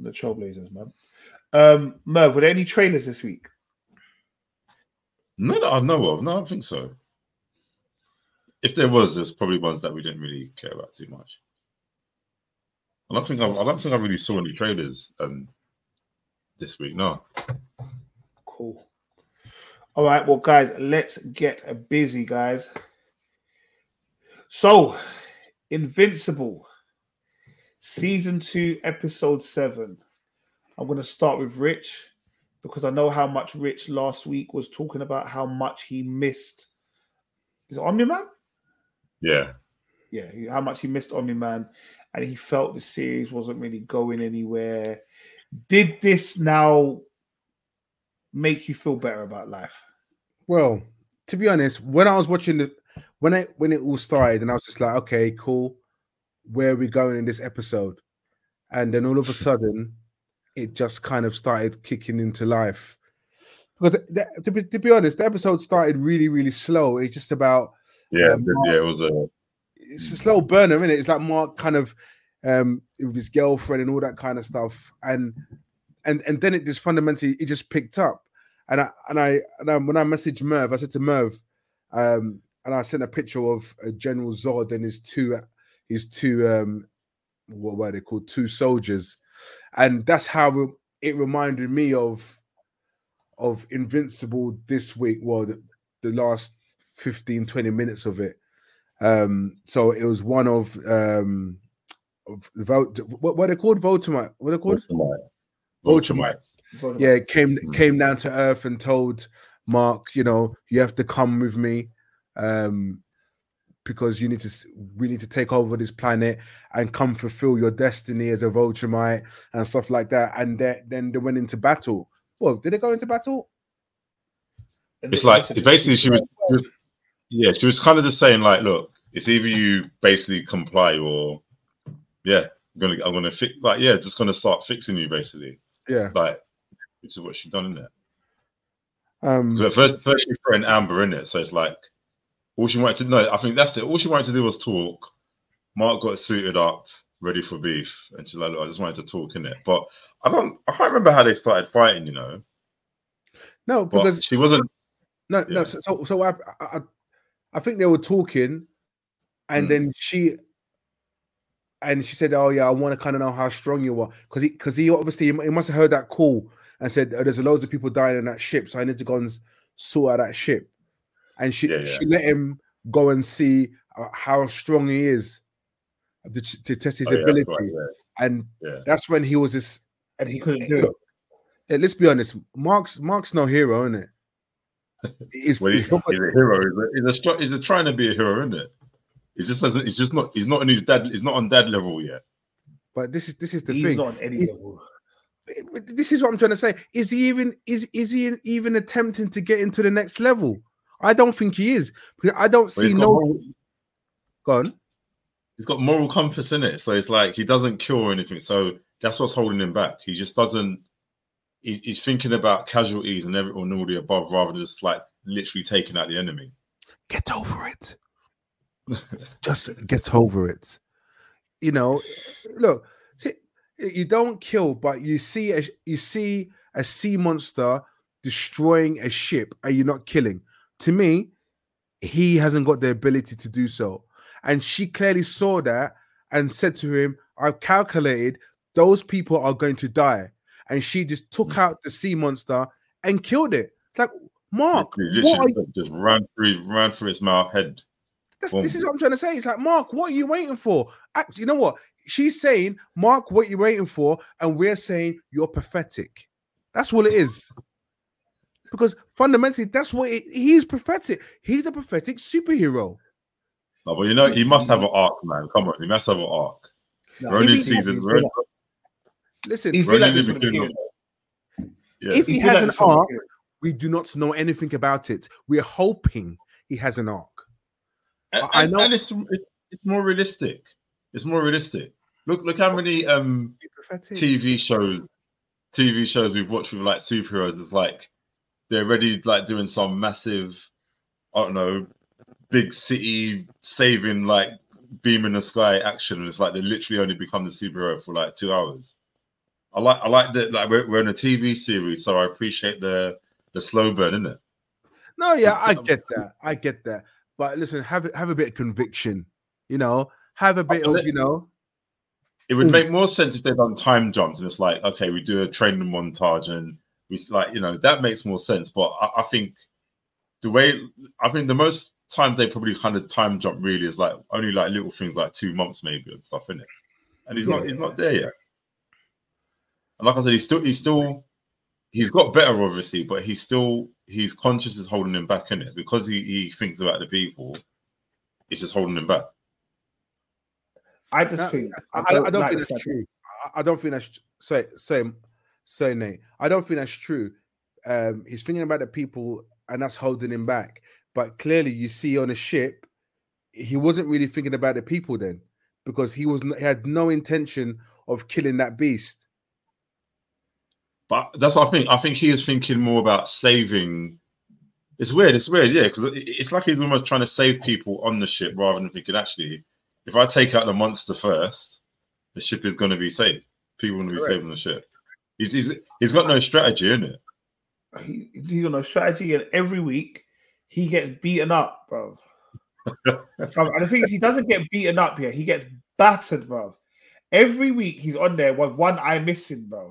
man. Merv, were there any trailers this week? No, that I know of. No, I don't think so. If there was, there's probably ones that we didn't really care about too much. I don't think I really saw any trailers this week. No. Cool. All right, well, guys, let's get busy, guys. So, Invincible, season 2, episode 7. I'm going to start with Rich because I know how much Rich last week was talking about how much he missed. Is it Omni-Man? Yeah. Yeah, how much he missed Omni-Man, and he felt the series wasn't really going anywhere. Did this now make you feel better about life? Well, to be honest, when I was watching when it all started, and I was just like, okay, cool, where are we going in this episode? And then all of a sudden, it just kind of started kicking into life. Because to be honest, the episode started really, really slow. It's just about it was it's a slow burner, isn't it? It's like Mark kind of with his girlfriend and all that kind of stuff, and then it just fundamentally it just picked up. And I when I messaged Merv, I said to Merv, and I sent a picture of General Zod and his two what were they called, two soldiers, and that's how it reminded me of Invincible this week. Well, the last 15-20 minutes of it. So it was one of what are they called? Voldemort. What are they called? Voldemort. Yeah, came down to Earth and told Mark, you have to come with me, because we need to take over this planet and come fulfill your destiny as a Voldemort and stuff like that. And then they went into battle. Well, did they go into battle? It's like basically she was kind of just saying like, look, it's either you basically comply or I'm gonna fix, like, just gonna start fixing you basically. Yeah, like, which is what she's done, isn't it? So first she threw an Amber in it, so it's like all she wanted to know. I think that's it. All she wanted to do was talk. Mark got suited up, ready for beef, and she's like, look, I just wanted to talk in it. But I can't remember how they started fighting. No, because she wasn't. No. So I think they were talking, and then she said, "Oh yeah, I want to kind of know how strong you are," because he obviously he must have heard that call and said, "There's loads of people dying on that ship, so I need to go and sort out that ship." And she let him go and see how strong he is to test his ability, and that's when he was this, and he couldn't do it. Yeah, let's be honest, Mark's no hero, isn't it? He's a hero. He's trying to be a hero, isn't it? He just doesn't. He's just not. He's not on his dad. He's not on dad level yet. But this is the thing. He's not on any level. This is what I'm trying to say. Is he even attempting to get into the next level? I don't think he is, because I don't see no. Go on. He's got moral compass in it, so it's like he doesn't kill or anything. So that's what's holding him back. He just doesn't. He's thinking about casualties and all the above, rather than just like literally taking out the enemy. Get over it. Just get over it. Look, you don't kill, but you see a sea monster destroying a ship, and you're not killing. To me, he hasn't got the ability to do so. And she clearly saw that and said to him, I've calculated those people are going to die. And she just took out the sea monster and killed it. Like, Mark, just ran through its mouth head. This is what I'm trying to say. It's like, Mark, what are you waiting for? Actually, you know what? She's saying, Mark, what are you waiting for? And we're saying, you're pathetic. That's all it is. Because fundamentally, that's what he's pathetic. He's a pathetic superhero. No, but he must have an arc, man. Come on, he must have an arc. No, we're only seasons. Listen, he's been like this from the beginning. If he has an arc, we do not know anything about it. We're hoping he has an arc. I know, and it's more realistic. It's more realistic. Look how many TV shows we've watched with like superheroes. It's like they're already like doing some massive, I don't know, big city saving, like beam in the sky action, and it's like they literally only become the superhero for like 2 hours. I like that. Like we're in a TV series, so I appreciate the slow burn, isn't it? No, yeah, I get that. But listen, have a bit of conviction, have a bit of, It would make more sense if they'd done time jumps, and it's like, okay, we do a training montage, and we like, that makes more sense. But I think the most times they probably kind of time jump really is like only like little things like 2 months maybe and stuff in it, and he's not there yet. And like I said, he's got better obviously, but his conscience is holding him back in it because he thinks about the people. It's just holding him back. I just think I don't think that's true. I don't think that's say Nate. I don't think that's true. He's thinking about the people, and that's holding him back. But clearly, you see on a ship, he wasn't really thinking about the people then, because he had no intention of killing that beast. But that's what I think. I think he is thinking more about saving. It's weird, yeah, because it's like he's almost trying to save people on the ship rather than thinking, actually, if I take out the monster first, the ship is going to be safe. People are going to be safe on the ship. He's got no strategy, in it. He's got no strategy, and every week he gets beaten up, bro. And the thing is, he doesn't get beaten up here. He gets battered, bro. Every week he's on there with one eye missing, bro.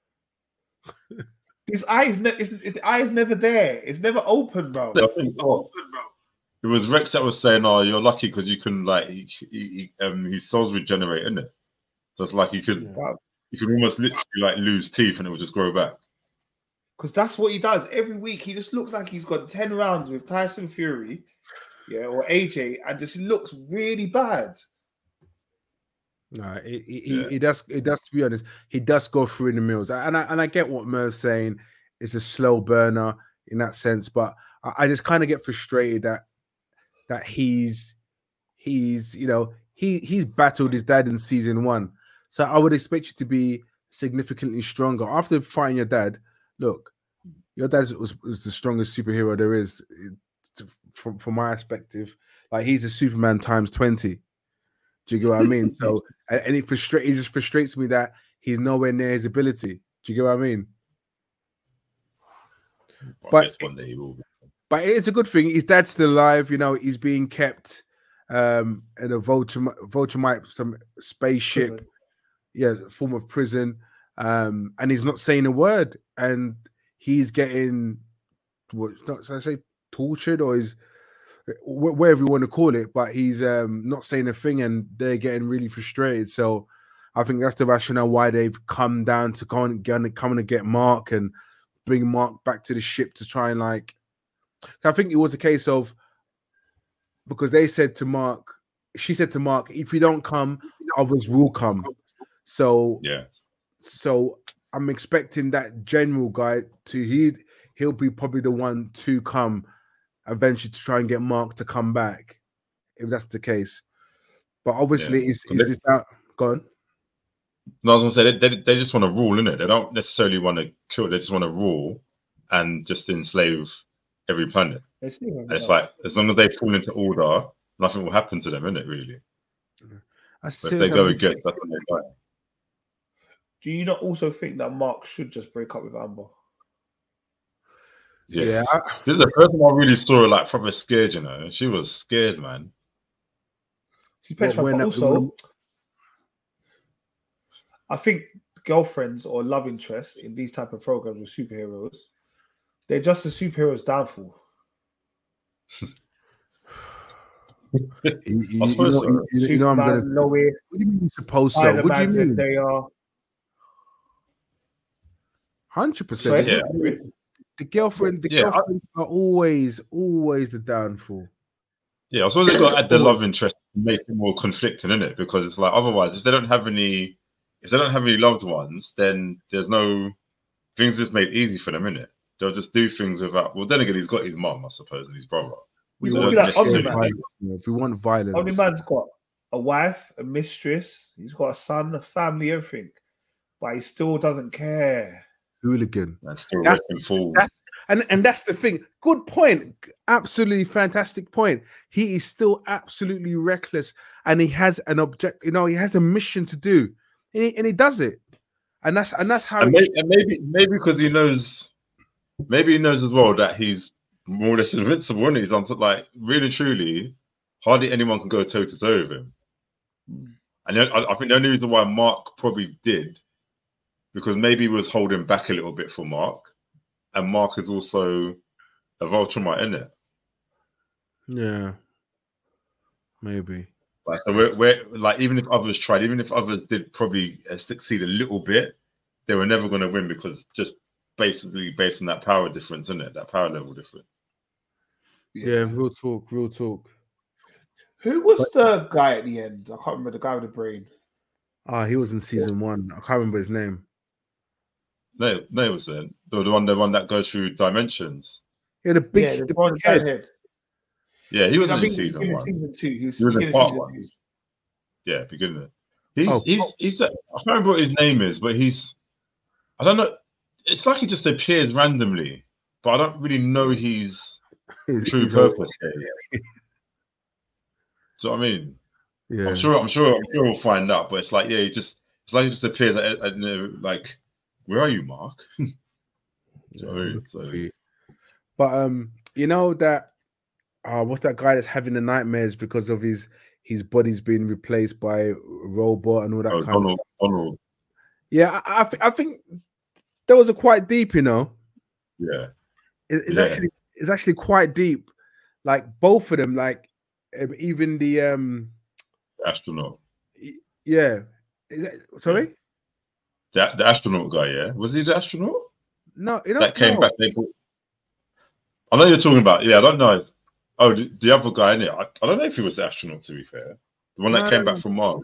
His eye is never there. It's never open, bro. I think, it was Rex that was saying, "Oh, you're lucky because you can like his cells regenerate, isn't it? So it's like you could almost literally like lose teeth and it will just grow back." Because that's what he does every week. He just looks like he's got 10 rounds with Tyson Fury, or AJ, and just looks really bad. No, he does. It does. To be honest, he does go through in the mills, and I get what Merv's saying. It's a slow burner in that sense, but I just kind of get frustrated that he's battled his dad in season 1, so I would expect you to be significantly stronger after fighting your dad. Look, your dad was the strongest superhero there is, from my perspective. Like, he's a Superman times 20. Do you get what I mean? So, and it just frustrates me that he's nowhere near his ability. Do you get what I mean? But one day he will be. But it's a good thing. His dad's still alive. He's being kept in a Vulture some spaceship, form of prison, and he's not saying a word. And he's getting tortured, or is whatever you want to call it, but he's not saying a thing, and they're getting really frustrated. So I think that's the rationale why they've come down to come to get Mark and bring Mark back to the ship to try and I think it was a case of, because she said to Mark, if you don't come, others will come. So I'm expecting that general guy he'll be probably the one to come eventually to try and get Mark to come back, if that's the case. But obviously, is this that gone? No, I was going to say they just want to rule, innit? They don't necessarily want to kill. They just want to rule and just enslave every planet. And it's like, as long as they fall into order, nothing will happen to them, innit? Really. But if they go against, that's what they like. Do you not also think that Mark should just break up with Amber? Yeah. This is the first time I really saw her proper scared, She was scared, man. She's petrified. But also, I think girlfriends or love interests in these type of programs with superheroes, they're just the superhero's downfall. I'm gonna. Lois, what do you mean you suppose so? What do you mean? They are 100%. Yeah. The girlfriends are always the downfall. Yeah, I suppose they've got to add the love interest to make it more conflicting, isn't it? Because it's like, otherwise, if they don't have any loved ones, then there's no things just made easy for them, innit? They'll just do things without. Well, then again, he's got his mum, I suppose, and his brother. If we want violence, Omni-Man's got a wife, a mistress, he's got a son, a family, everything, but he still doesn't care. Hooligan. That's still wrecking fools. And that's the thing. Good point. Absolutely fantastic point. He is still absolutely reckless, and he has an object. He has a mission to do, and he does it. And that's how. And maybe because he knows. Maybe he knows as well that he's more or less invincible, and he's on really truly, hardly anyone can go toe to toe with him. And I think the only reason why Mark probably did, because maybe he was holding back a little bit for Mark, and Mark is also a Vulture, isn't it? Yeah, maybe. Like, so we're like, even if others tried, even if others did probably succeed a little bit, they were never going to win because just basically based on that power difference, isn't it? That power level difference. Yeah, real talk, real talk. Who was the guy at the end? I can't remember the guy with the brain. He was in season 1. I can't remember his name. No, it was the one that goes through dimensions. Yeah, the big head. Yeah, he was in season 1. Season 2. He was in part 1. Yeah, beginning. He's I can't remember what his name is, but I don't know. It's like he just appears randomly, but I don't really know his true purpose. Do you know what I mean? Yeah, I'm sure we'll find out. But it's like, yeah, he just appears like, where are you, Mark? But you know that what's that guy that's having the nightmares because of his body's being replaced by a robot and all that kind of stuff. Donald. Yeah, I think that was quite deep, you know. Yeah, it's actually quite deep. Like both of them, like even the astronaut. Yeah, sorry. The astronaut guy, yeah, was he the astronaut? No, that came back. I know you're talking about. Yeah, I don't know. Oh, the other guy in it. I don't know if he was the astronaut. To be fair, the one that came back from Mars.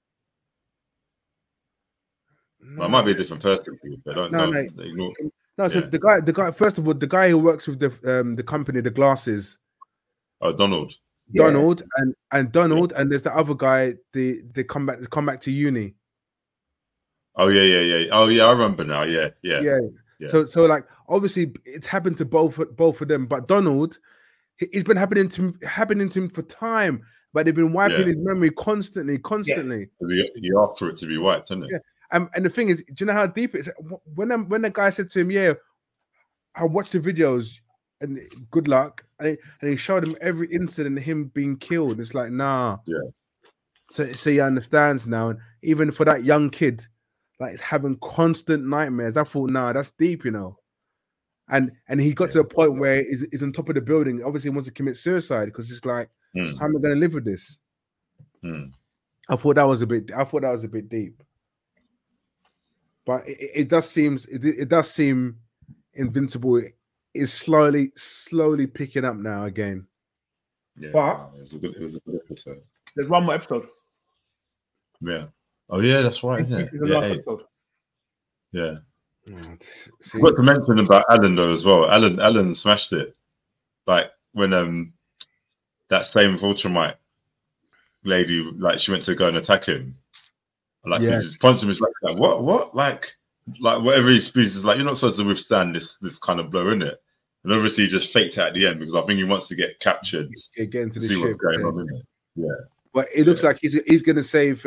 Well, it might be a different person. I don't know. No, so the guy. First of all, the guy who works with the company, the glasses. Oh, Donald. Donald and Donald, and there's the other guy. They come back to uni. Oh yeah. Oh yeah, I remember now. Yeah. So like obviously it's happened to both of them, but Donald, it's been happening to him for time, but they've been wiping his memory constantly. You asked for it to be wiped, isn't it? Yeah. And the thing is, do you know how deep it is? When the guy said to him, "Yeah, I watched the videos and good luck," and he showed him every incident of him being killed. It's like, nah. Yeah. So he understands now, and even for that young kid, like it's having constant nightmares. I thought, nah, that's deep, you know. And he got to a point where he's on top of the building. Obviously, he wants to commit suicide because it's like, how am I going to live with this? I thought that was a bit deep. But it does seem Invincible is slowly picking up now again. Yeah, but it was a good episode. There's one more episode. Yeah. Oh yeah, that's right. Isn't it? It's the last episode. Yeah. I got to mention about Alan though as well. Alan smashed it. Like when that same Viltrumite lady, like she went to go and attack him. Like he just punched him. It's like what? Like whatever he speaks is like, you're not supposed to withstand this kind of blow, innit? And obviously he just faked it at the end because I think he wants to get captured. Get into the see ship, what's going on, innit? Yeah. But it looks like he's gonna save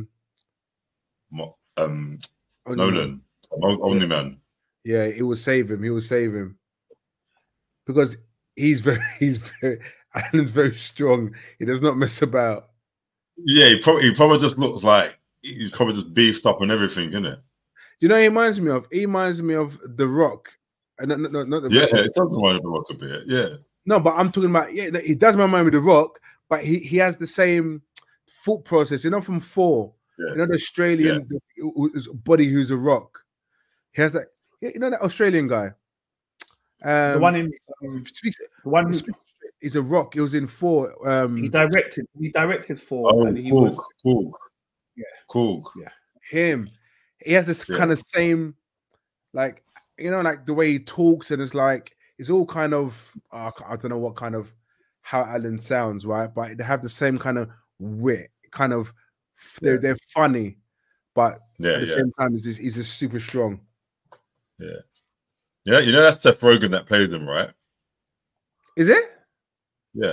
Nolan. Omni-Man. Yeah, he will save him. Because he's very Alan's very strong. He does not mess about. Yeah, he probably just looks like he's probably just beefed up and everything, isn't it? You know, he reminds me of The Rock. Not the yeah, it does remind me of The Rock a bit. Yeah. No, but I'm talking about he does remind me of The Rock, but he has the same thought process. You know, from 4. Yeah. You know, the Australian body who's a rock. He has that. You know that Australian guy. The one in he's a rock. He was in 4. He directed 4. Oh, and he cool, was cool. Yeah, cool. Yeah, him. He has this kind of same, like, you know, like the way he talks, and it's like it's all kind of I don't know what kind of how Alan sounds, right? But they have the same kind of wit, kind of they're funny, but at the same time, he's just super strong. Yeah. Yeah, you know that's Seth Rogen that plays him, right? Is it? Yeah.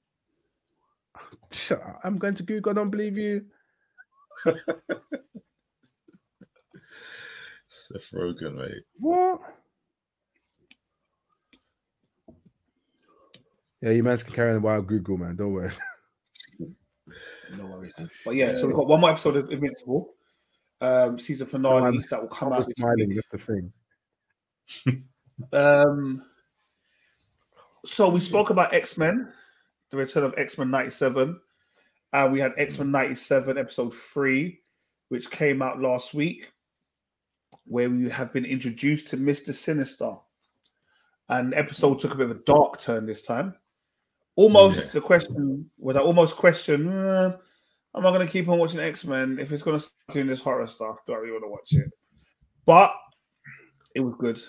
Shut up. I'm going to Google. I don't believe you. Seth Rogen, mate. What? Yeah, you man's can carry on while Google, man. Don't worry. No worries. But yeah, so we've got one more episode of Invincible. Season finale that will come out. Smiling, that's the thing. So we spoke about X-Men the return of X-Men 97. And we had X-Men 97 episode 3, which came out last week, where we have been introduced to Mr. Sinister. And the episode took a bit of a dark turn this time. Almost the question was, I almost question, am I going to keep on watching X-Men if it's going to start doing this horror stuff? Do I really want to watch it? But it was good.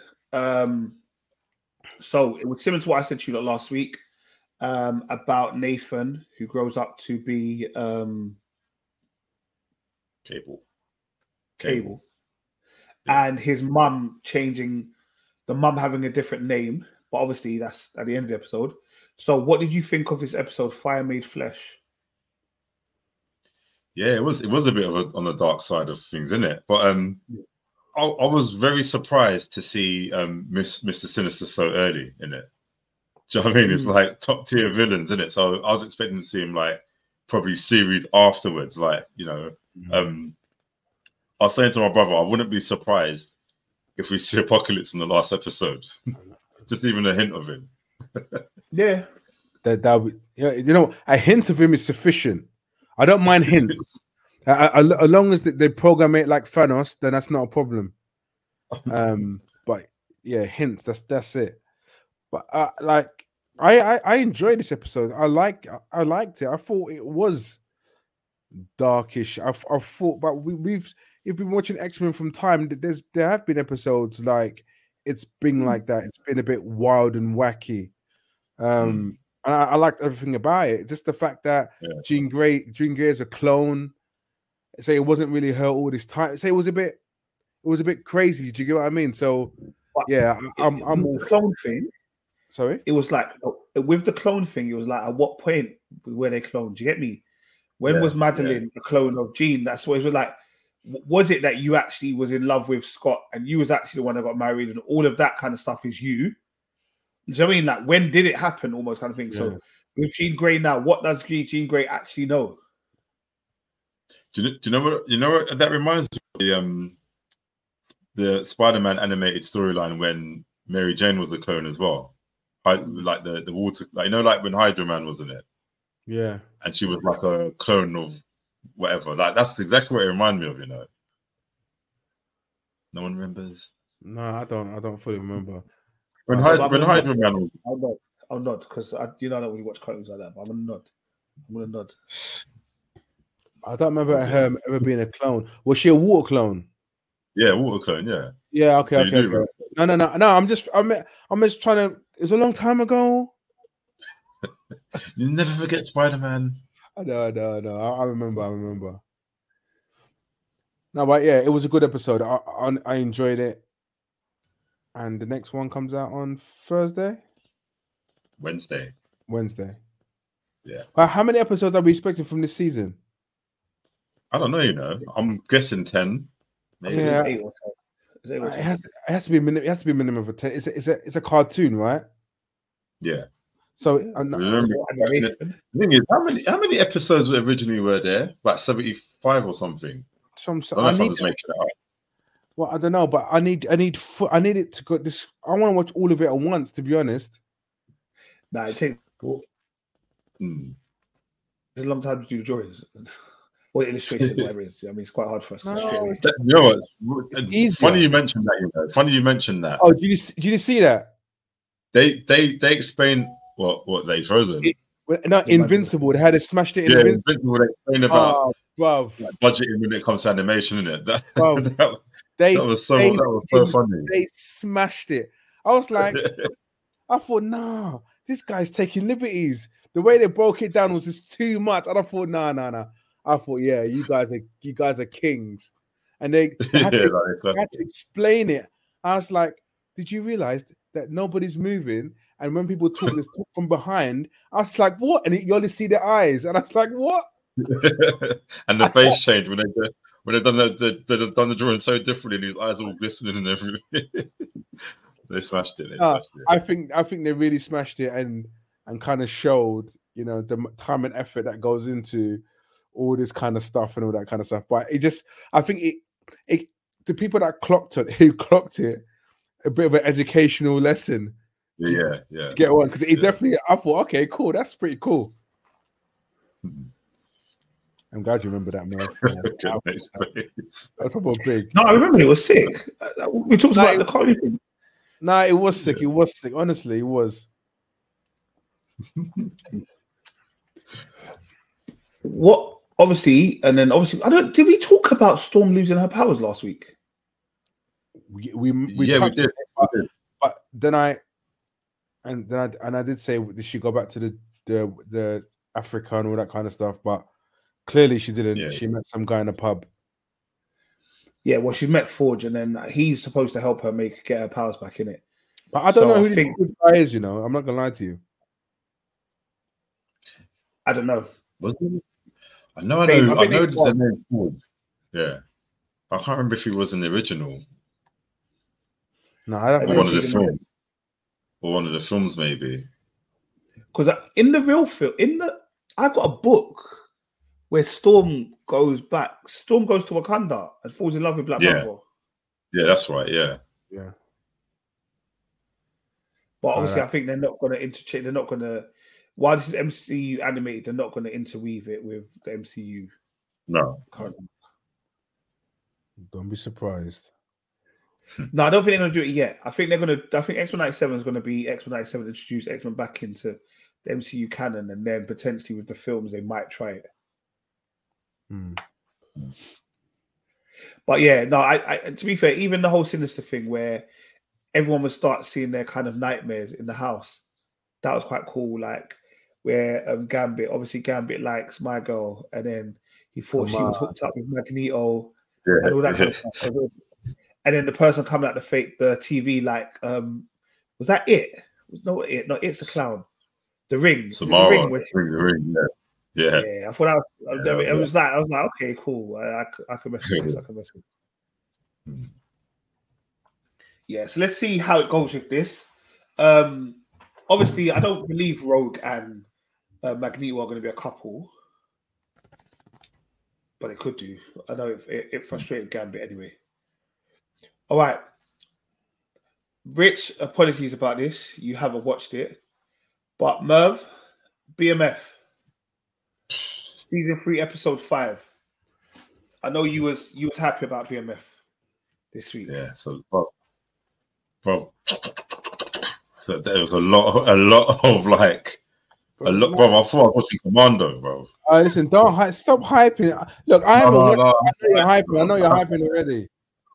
So it was similar to what I said to you last week about Nathan, who grows up to be Cable. Yeah. And his mum changing, the mum having a different name, but obviously that's at the end of the episode. So what did you think of this episode, Fire Made Flesh? Yeah, it was a bit of on the dark side of things, isn't it? But I was very surprised to see Mr. Sinister so early in it. Do you know what I mean? It's like top tier villains, isn't it? So I was expecting to see him like probably series afterwards, like, you know. I was saying to my brother, I wouldn't be surprised if we see Apocalypse in the last episode. Just even a hint of him. Yeah. You know, a hint of him is sufficient. I don't mind hints. As long as they program it like Thanos, then that's not a problem. But yeah, hints, that's it. But like I enjoyed this episode. I liked it. I thought it was darkish. I thought, but we've been watching X-Men from time. There have been episodes like it's been like that. It's been a bit wild and wacky. And I liked everything about it. Just the fact that Jean Grey is a clone. Say it wasn't really her all this time. Say it was a bit crazy. Do you get what I mean? So yeah, I'm all the clone thing. Sorry, it was like with the clone thing. It was like, at what point were they cloned? Do you get me? When was Madeline a clone of Jean? That's what it was like. Was it that you actually was in love with Scott and you was actually the one that got married and all of that kind of stuff is you? Do you know what I mean? Like, when did it happen? Almost kind of thing. Yeah. So with Jean Grey now, what does Jean Grey actually know? Do you know what that reminds me of the Spider-Man animated storyline when Mary Jane was a clone as well? Like the water, like, you know, like when Hydra Man was in it. Yeah. And she was like a clone of whatever. Like, that's exactly what it reminded me of, you know. No one remembers? No, I don't fully remember. When Hydra Man was... I'll nod because I don't really watch cartoons like that, but I'm gonna nod. I don't remember her ever being a clone. Was she a water clone? Yeah, water clone, yeah. Yeah, okay. No. I'm just trying to. It was a long time ago. You never forget Spider-Man. I know. I remember. No, but yeah, it was a good episode. I enjoyed it. And the next one comes out on Thursday? Wednesday. Yeah. How many episodes are we expecting from this season? I don't know, you know. I'm guessing 10. Maybe. Yeah. 8 or 10. It has to be a minimum of 10. It's a cartoon, right? Yeah. So the thing is, how many episodes originally were there? Like 75 or something. I need to make it up. Well, I don't know, but I need it to go. This I want to watch all of it at once. To be honest, nah, it takes it's a long time to do the drawings or the illustration, whatever it is. I mean, it's quite hard for us. You know what? It's funny you mentioned that. You know, funny you mentioned that. Oh, did you see that? They explain what they frozen. Invincible. They had smashed it. Invincible. They explain about budgeting when it comes to animation, isn't it? That was so funny. They smashed it. I was like, I thought, nah, this guy's taking liberties. The way they broke it down was just too much. And I thought, nah. I thought, yeah, you guys are kings. And they had to explain it. I was like, did you realize that nobody's moving? And when people talk from behind, I was like, what? And you only see their eyes. And I was like, what? And the face change when they've done the drawing so differently, and his eyes all glistening and everything. They smashed it. I think they really smashed it and kind of showed, you know, the time and effort that goes into all this kind of stuff and all that kind of stuff. But I think the people that clocked it, a bit of an educational lesson. Yeah. To get one because he definitely. I thought, okay, cool. That's pretty cool. I'm glad you remember that, man. That's proper big. No, I remember it was sick. We talked about the comedy thing. Nah, it was sick. It was sick. Honestly, it was. What? Obviously, and then obviously, I don't. Did we talk about Storm losing her powers last week? We did. But then I did say, did she go back to the Africa and all that kind of stuff? But clearly she didn't. Yeah. She met some guy in a pub. Yeah, well, she met Forge, and then he's supposed to help her get her powers back in it. But I don't know who this guy is. You know, I'm not gonna lie to you. I don't know. I know the name Forge. Yeah, I can't remember if he was in the original. No, I don't. Or one of the films. Or one of the films, maybe. Because in the real film, I've got a book where Storm goes back. Storm goes to Wakanda and falls in love with Black Panther. Yeah, that's right. Yeah. But obviously, I think they're not going to interchange. They're not going to. While this is MCU animated, they're not going to interweave it with the MCU. No. Don't be surprised. No, I don't think they're going to do it yet. I think X-Men 97 is going to be X-Men 97 introduce X-Men back into the MCU canon, and then potentially with the films they might try it. But yeah, no, I to be fair, even the whole Sinister thing where everyone would start seeing their kind of nightmares in the house, that was quite cool. Like where Gambit likes my girl, and then he thought she was hooked up with Magneto and all that kind of stuff. And then the person coming out the TV, like, was that it? No, it's the clown. The Ring. Samara, the ring. Yeah. I thought I was like, okay, cool. I can mess with this. I can mess with it. Yeah, so let's see how it goes with this. Obviously, I don't believe Rogue and Magneto are going to be a couple, but it could do. I know it frustrated Gambit anyway. All right. Rich, apologies about this. You haven't watched it. But Merv, BMF, season 3, episode 5. I know you was happy about BMF this week. Yeah, so bro, so there was a lot of like a lot. Bro, I thought I was watching Commando, bro. Listen, stop hyping. Look, I know you're hyping. I know you're hyping already.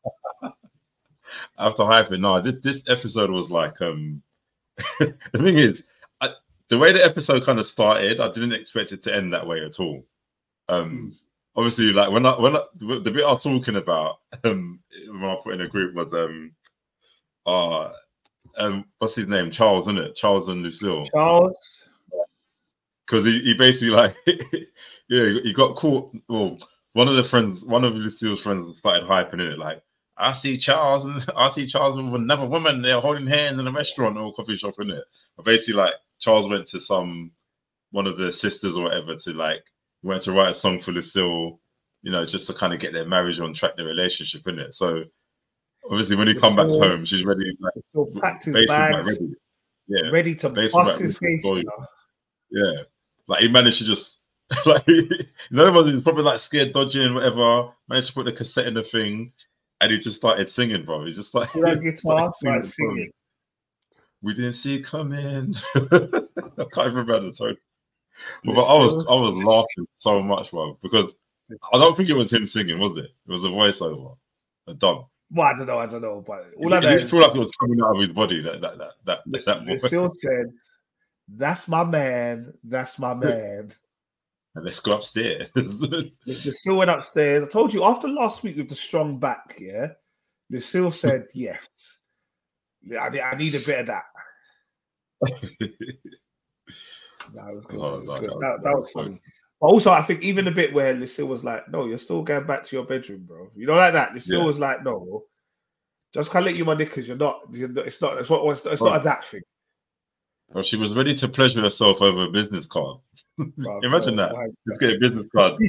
After hyping, no, this episode was like the thing is, the way the episode kind of started, I didn't expect it to end that way at all. Obviously, like when the bit I was talking about when I put in a group was what's his name? Charles, isn't it? Charles and Lucille. Charles. Because he basically like he got caught. Well, one of Lucille's friends started hyping in it like, I see Charles with another woman. They're holding hands in a restaurant or coffee shop, isn't it? But basically, like Charles went to one of the sisters or whatever went to write a song for Lucille, just to kind of get their marriage on track, their relationship, innit? So obviously, when he come back home, she's ready. Like, packed his bags, ready to bust his face. Yeah, like he managed to just like he's probably like scared, dodging, whatever. Managed to put the cassette in the thing. And he just started singing, bro. He's just like guitar, singing. We didn't see it coming. I can't remember the tone. But I was laughing so much, bro, because I don't think it was him singing, was it? It was a voiceover, a dub. Well, I don't know, but all I didn't feel like it was coming out of his body. That Lucille said, "That's my man. That's my man." And let's go upstairs. Lucille went upstairs. I told you after last week with the strong back, yeah. Lucille said, "Yes, I need a bit of that." That was good. That was funny. But also, I think even the bit where Lucille was like, "No, you're still going back to your bedroom, bro." You know, like that. Lucille was like, "No, just can't let you my knickers. You're not. It's not a that thing." Well, she was ready to pleasure herself over a business card. Imagine that. Let's get a business card.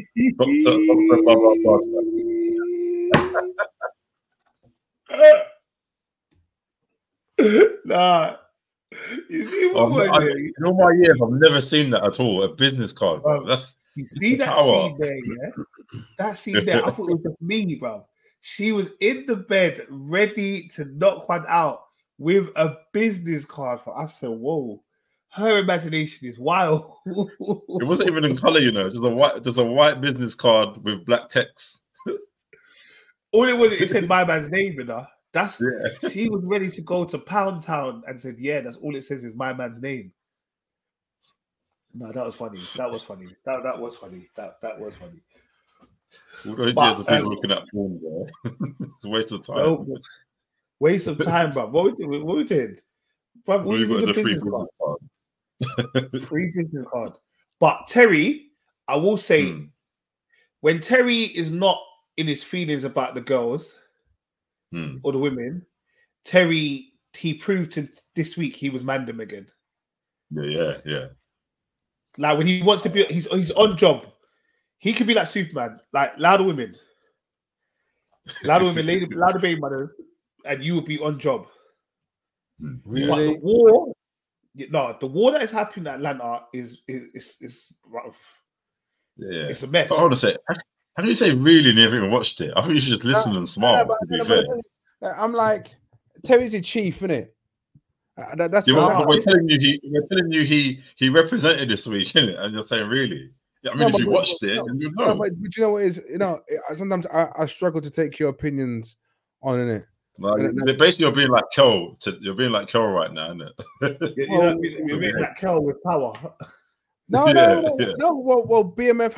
Nah, You see what in all my years, I've never seen that at all. A business card, bro. That's you see that power. scene there, yeah? That scene there, I thought it was just me, bro. She was in the bed, ready to knock one out with a business card. I said, "Whoa, her imagination is wild." It wasn't even in color, you know. Just a white business card with black text. All it was, it said my man's name, you know. She was ready to go to Pound Town and said, "Yeah, that's all it says is my man's name." No, that was funny. That was funny. That was funny. That was funny. All those years of people looking at porn, bro. It's a waste of time. No, waste of time, bro. What we did? Bro, we got as a free business card. Free business card. But Terry, I will say, when Terry is not in his feelings about the girls or the women, Terry, he proved this week he was Mandem again. Yeah. Like when he wants to be, he's on job. He could be like Superman, like louder women, louder baby mothers, and you will be on job. Really? But the war that is happening in Atlanta is rough. Yeah, it's a mess. But hold on a sec. How can you say really never even watched it? I think you should just listen and smile. I'm like, Terry's a chief, isn't it? We're telling you he represented this week, isn't it? And you're saying really? I mean, if you watched it, then you know. But you know what is? You know, sometimes I struggle to take your opinions on it. Like, basically, you're being like Kel. You're being like Kel right now, isn't it? You're being like Kel with power. No. Well, BMF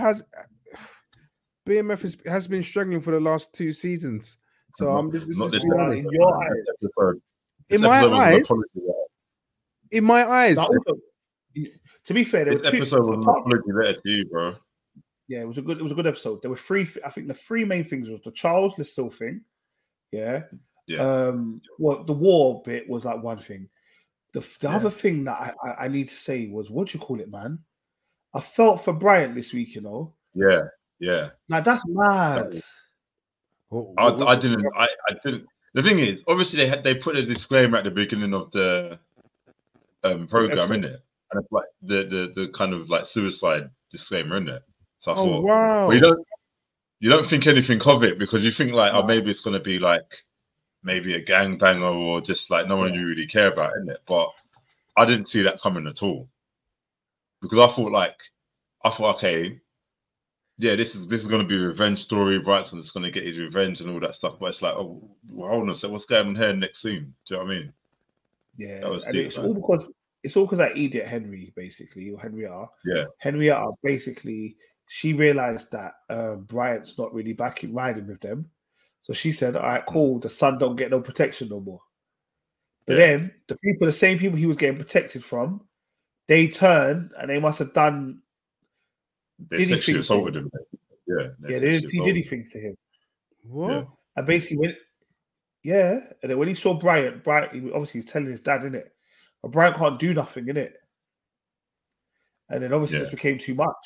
has been struggling for the last 2 seasons. So I'm just being honest. In my eyes. To be fair, there were 2 episode was an apology letter to you, bro. Yeah, it was a good episode. There were 3. I think the 3 main things was the Charles Listell thing. Yeah. Well, the war bit was like one thing. The other thing that I need to say was, what do you call it, man? I felt for Bryant this week, you know. Yeah. Like that's mad. I didn't. The thing is, obviously they put a disclaimer at the beginning of the program, in it, and it's like the kind of like suicide disclaimer, in it. So I thought, wow. Well, you don't think anything of it because you think like, maybe it's gonna be like maybe a gangbanger or just like no one you really care about, isn't it? But I didn't see that coming at all because I thought, okay, yeah, this is going to be a revenge story. Brightson's going to get his revenge and all that stuff. But it's like, oh, hold on a sec, what's going on here next scene? Do you know what I mean? Yeah, and it's all because that idiot Henry, basically, or Henrietta. Yeah, Henrietta, basically, she realized that Bryant's not really riding with them. So she said, all right, cool, the son don't get no protection no more. But then the same people he was getting protected from, they turned and they must have done Diddy things to him. They Diddy things to him. What? Yeah. And basically, and then when he saw Bryant, he's telling his dad, innit? But Bryant can't do nothing, innit? And then obviously it just became too much.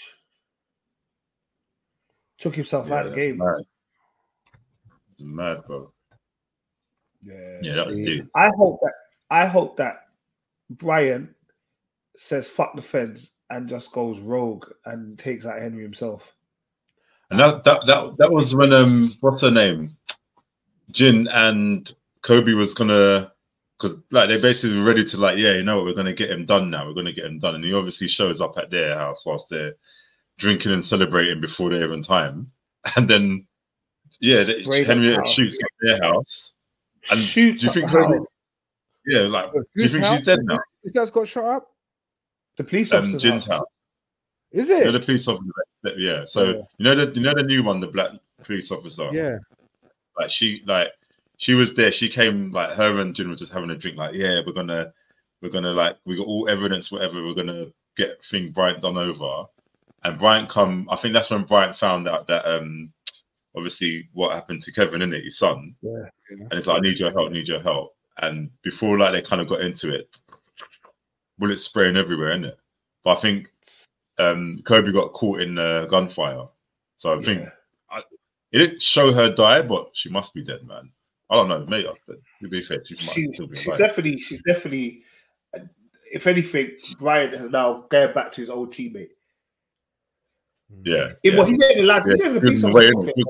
Took himself out of the game. It's mad, bro. Yeah, that was deep. I hope that Bryant says fuck the feds and just goes rogue and takes out Henry himself. And that was when what's her name? Jin and Kobe was gonna, because like they basically were ready to like, you know what, we're gonna get him done now. We're gonna get him done. And he obviously shows up at their house whilst they're drinking and celebrating before their even time. And then Henrietta shoots at their house. And shoots do you think Kobe, do you think she's dead now? His dad's got shot up? The police officer's Jin's house. Is it? The police officer. Yeah. So you know the new one, the black police officer. Yeah. Like she was there. She came, like her and Jin were just having a drink. Like, we're gonna like, we got all evidence, whatever. We're gonna get Bryant done over. And Bryant come. I think that's when Bryant found out that obviously what happened to Kevin, innit, his son. Yeah. And it's like, I need your help. And before like they kind of got into it, bullets spraying everywhere, innit? But I think Kobe got caught in gunfire. So I think it didn't show her die, but she must be dead, man. I don't know. Maybe to be fair, she's definitely if anything, Bryant has now gone back to his old teammate. Yeah. Well, he's not even allowed. He's not even a police officer.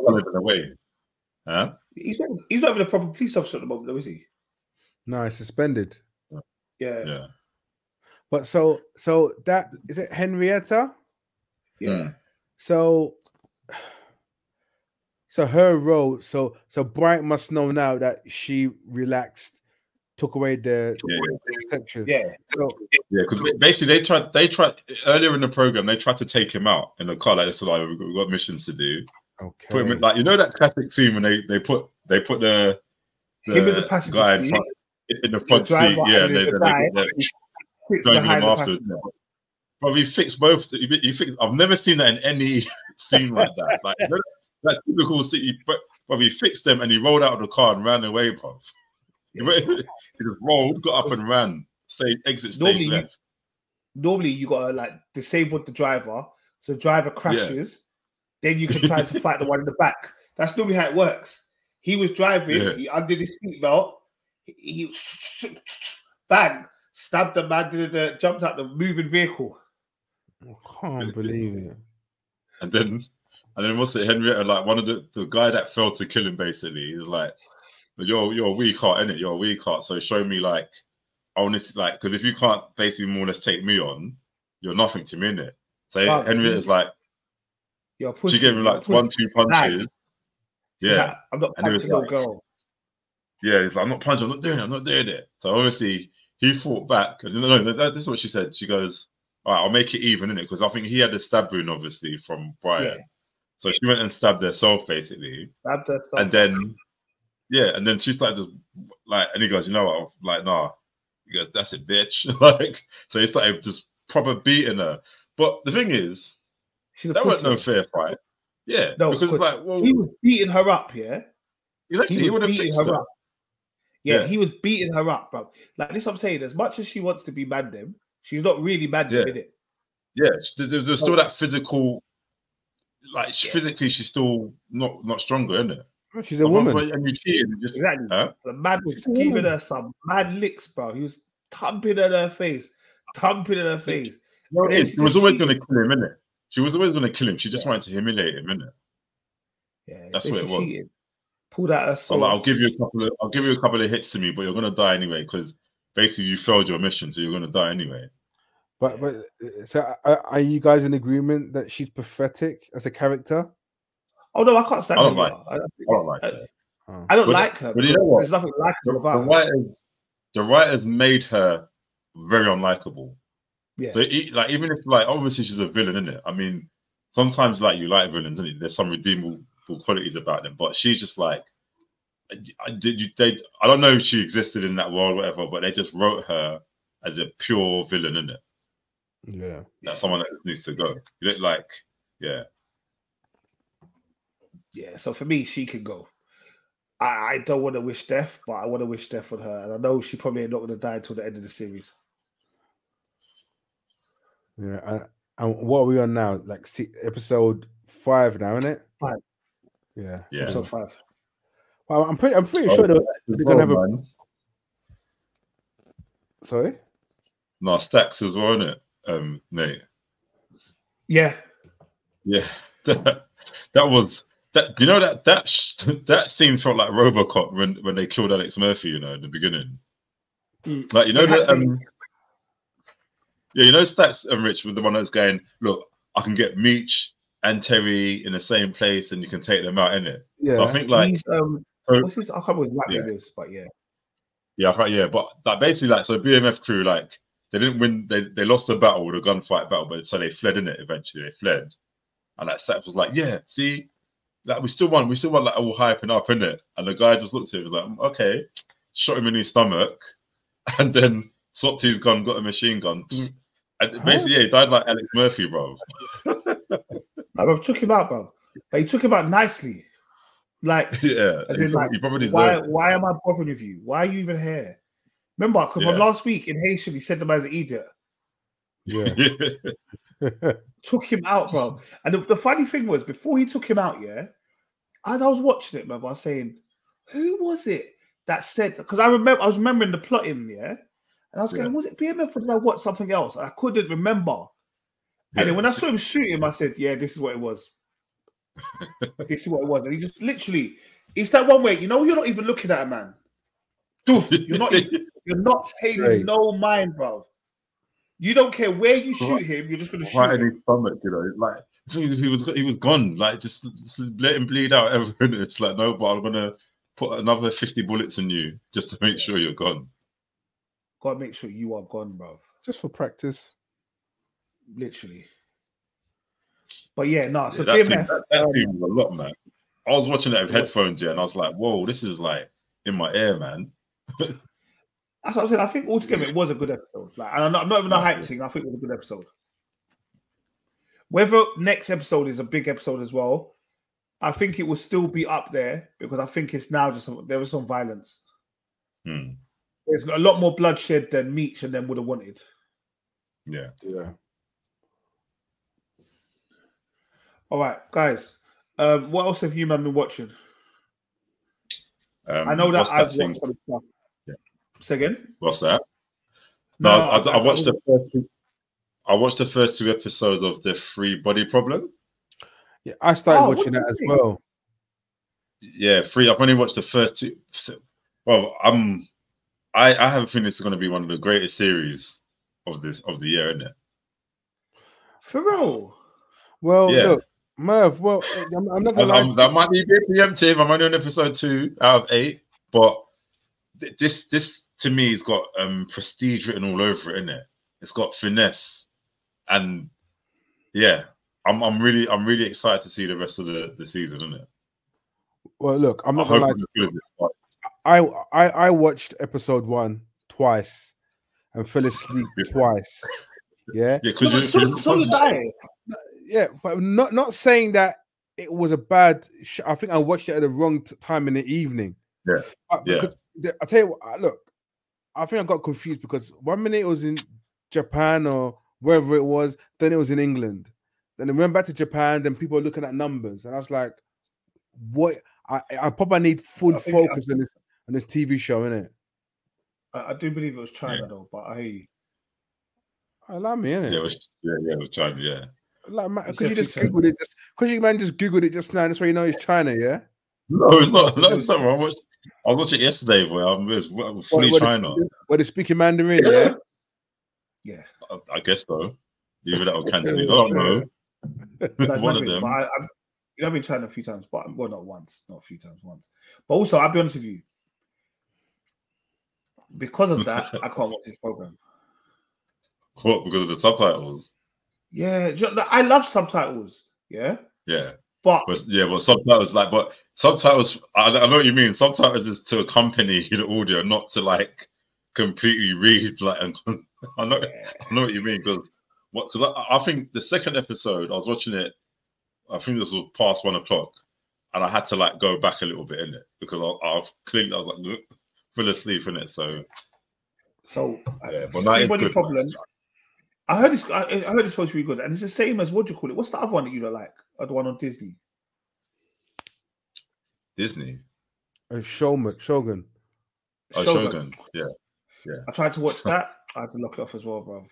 Huh? He's not even a proper police officer at the moment, though, is he? No, he's suspended. Yeah. But so that is it, Henrietta? Yeah. So her role. So Bryant must know now that she relaxed, took away the protection. Yeah. Because basically they tried earlier in the program. They tried to take him out in the car. Like, so like we've got missions to do. Okay. Put him in, like, you know that classic scene when they put the him in the passenger guy seat, in the front seat. Yeah, and they behind the after. But he fixed both. He fixed. I've never seen that in any scene like that. Like, you know, that typical city. But he fixed them and he rolled out of the car and ran away, bro. He just rolled, got up and ran. Exit stage left. Normally, you gotta like disable the driver, so the driver crashes. Then you can try to fight the one in the back. That's normally how it works. He was driving. He undid his seatbelt. He bang, stabbed the man. Jumped out the moving vehicle. I can't believe it. And then what's it? Henrietta, like one of the guy that failed to kill him, basically, is like, you're a weak heart, innit? You're a weak heart. So show me, like, honestly, like, because if you can't basically more or less take me on, you're nothing to me, innit? So Henrietta's like, she gave him like 1-2 punches. Yeah, I'm not punching no girl. Yeah, he's like, I'm not punching. I'm not doing it. So obviously he fought back. No, this is what she said. She goes, all right, I'll make it even, innit? Because I think he had a stab wound, obviously, from Brian. Yeah. So she went and stabbed herself, basically. Stabbed herself. And then she started to, like, and he goes, you know what? Like, nah. He goes, that's it, bitch. Like, so he started just proper beating her. But the thing is, that wasn't no fair fight. Yeah, no, because like, well, he was beating her up. Yeah, exactly. He was beating her up. Yeah, he was beating her up, bro. Like, this, I'm saying, as much as she wants to be Mandem, she's not really Mandem, is it? Yeah, there's still that physical, like, physically, she's still not stronger, isn't it? She's a woman. And you cheated. Exactly. So the man was giving her some mad licks, bro. He was thumping in her face. She was always going to kill him, innit? She was always going to kill him. She just wanted to humiliate him, innit? Yeah, that's what it was. Cheated. Pulled out her sword. I'll give you a couple of hits to me, but you're going to die anyway because basically you failed your mission, so you're going to die anyway. But so are you guys in agreement that she's pathetic as a character? Oh no, I can't stand her. I don't like her. I don't like her. But you know what? There's nothing likable about her. The writers made her very unlikable. Yeah. So even if, like, obviously she's a villain, isn't it? I mean, sometimes, like, you like villains, isn't it? There's some redeemable qualities about them, but she's just like, I don't know if she existed in that world or whatever, but they just wrote her as a pure villain, isn't it? Yeah. That's someone that needs to go. You look like, yeah. Yeah, so for me, she can go. I don't want to wish death, but I want to wish death on her. And I know she probably ain't not going to die until the end of the series. Yeah, and what are we on now? Like episode 5 now, isn't it? 5. Yeah. Episode 5. Well, I'm pretty sure they're going to have a... Sorry? No, Stacks as well, isn't it, Nate? Yeah. Yeah. That was... That, you know, that scene felt like RoboCop when they killed Alex Murphy, you know, in the beginning. Like, you know that yeah, you know Stacks and Rich with the one that's going, look, I can get Meech and Terry in the same place and you can take them out, innit? Yeah. So I think, like, what's his, I can't remember what it is, but yeah. Yeah, but like, basically, like, so BMF crew, like, they didn't win, they lost the battle, the gunfight battle, but so they fled, innit? Eventually they fled. And like Stacks was like, yeah, see, like, we still won, like, all hyping up, innit? And the guy just looked at him, was like, okay, shot him in his stomach, and then swapped his gun, got a machine gun. And basically, he died like Alex Murphy, bro. I took him out, bro. But he took him out nicely. Like, yeah, as in, like, why am I bothering with you? Why are you even here? Remember, because from last week in Haitian, he said the man's an idiot. Yeah. Took him out, bro. And the funny thing was, before he took him out, as I was watching it, man, I was saying, who was it that said? Because I was remembering the plotting, And I was going, was it BMF or did I watch something else? I couldn't remember. And then when I saw him shoot him, I said, yeah, this is what it was. This is what it was. And he just literally, it's that one way, you're not even looking at a man. Doof, you're not paying him no mind, bro. You don't care where you shoot him, you're just going to shoot him. In his stomach, like he was gone. Like just let him bleed out. Everything. It's like, no, but I'm going to put another 50 bullets in you just to make sure you're gone. Gotta make sure you are gone, bro. Just for practice. Literally. But yeah, no. So that BMF seems a lot, man. I was watching it with headphones, and I was like, "Whoa, this is like in my ear, man." That's what I'm saying. I think altogether it was a good episode. Like, and I'm not even a hype thing. I think it was a good episode. Whether next episode is a big episode as well, I think it will still be up there because I think it's now just there was some violence. There's a lot more bloodshed than Meech and them would have wanted. Yeah. All right, guys. What else have you man been watching? I know that I've watched some stuff. Yeah. Say again? What's that? No, I watched the first two. I watched the first 2 episodes of the Free Body Problem. Yeah, I started watching that as well. Yeah, Free. I've only watched the first 2. Well, I have a feeling this is going to be one of the greatest series of the year, isn't it? For real? Well, look, Merv. Well, I'm not gonna lie. That might be a bit preemptive. I'm only on episode 2 out of 8, but this to me has got prestige written all over it, isn't it? It's got finesse, and yeah, I'm really excited to see the rest of the season, isn't it? Well, look, I'm not gonna lie. I watched episode 1 twice and fell asleep twice. Yeah, so did I. Yeah, but not saying that it was a bad. I think I watched it at the wrong time in the evening. Yeah, because I tell you what, look, I think I got confused because 1 minute it was in Japan or wherever it was, then it was in England. Then it went back to Japan. Then people were looking at numbers, and I was like, "What? I probably need full focus on this TV show, innit?" I do believe it was China though, but I hear you. I like me, innit? Yeah, it was China. Yeah. Like, because you just googled it, because you man just googled it just now. That's why you know it's China, yeah. No, it's not. No, it's not. I was watching it yesterday, boy. It was fully China. Were they speaking Mandarin? Yeah. Yeah. I guess so. Either that or Cantonese. I don't know. One of them. But I've been China a few times, but not once, not a few times, once. But also, I'll be honest with you. Because of that, I can't watch this program. What? Because of the subtitles? Yeah, I love subtitles. Yeah. But subtitles. I know what you mean. Subtitles is to accompany the audio, not to like completely read. Like, I know what you mean because I think the second episode I was watching it. I think this was past 1 o'clock, and I had to like go back a little bit in it because I was like full asleep in it. So but Free Body Problem. I heard it's supposed to be good, and it's the same as what do you call it? What's the other one that you don't like? The one on Disney. Disney. Shogun. Shogun. Yeah. I tried to watch that. I had to lock it off as well, bro.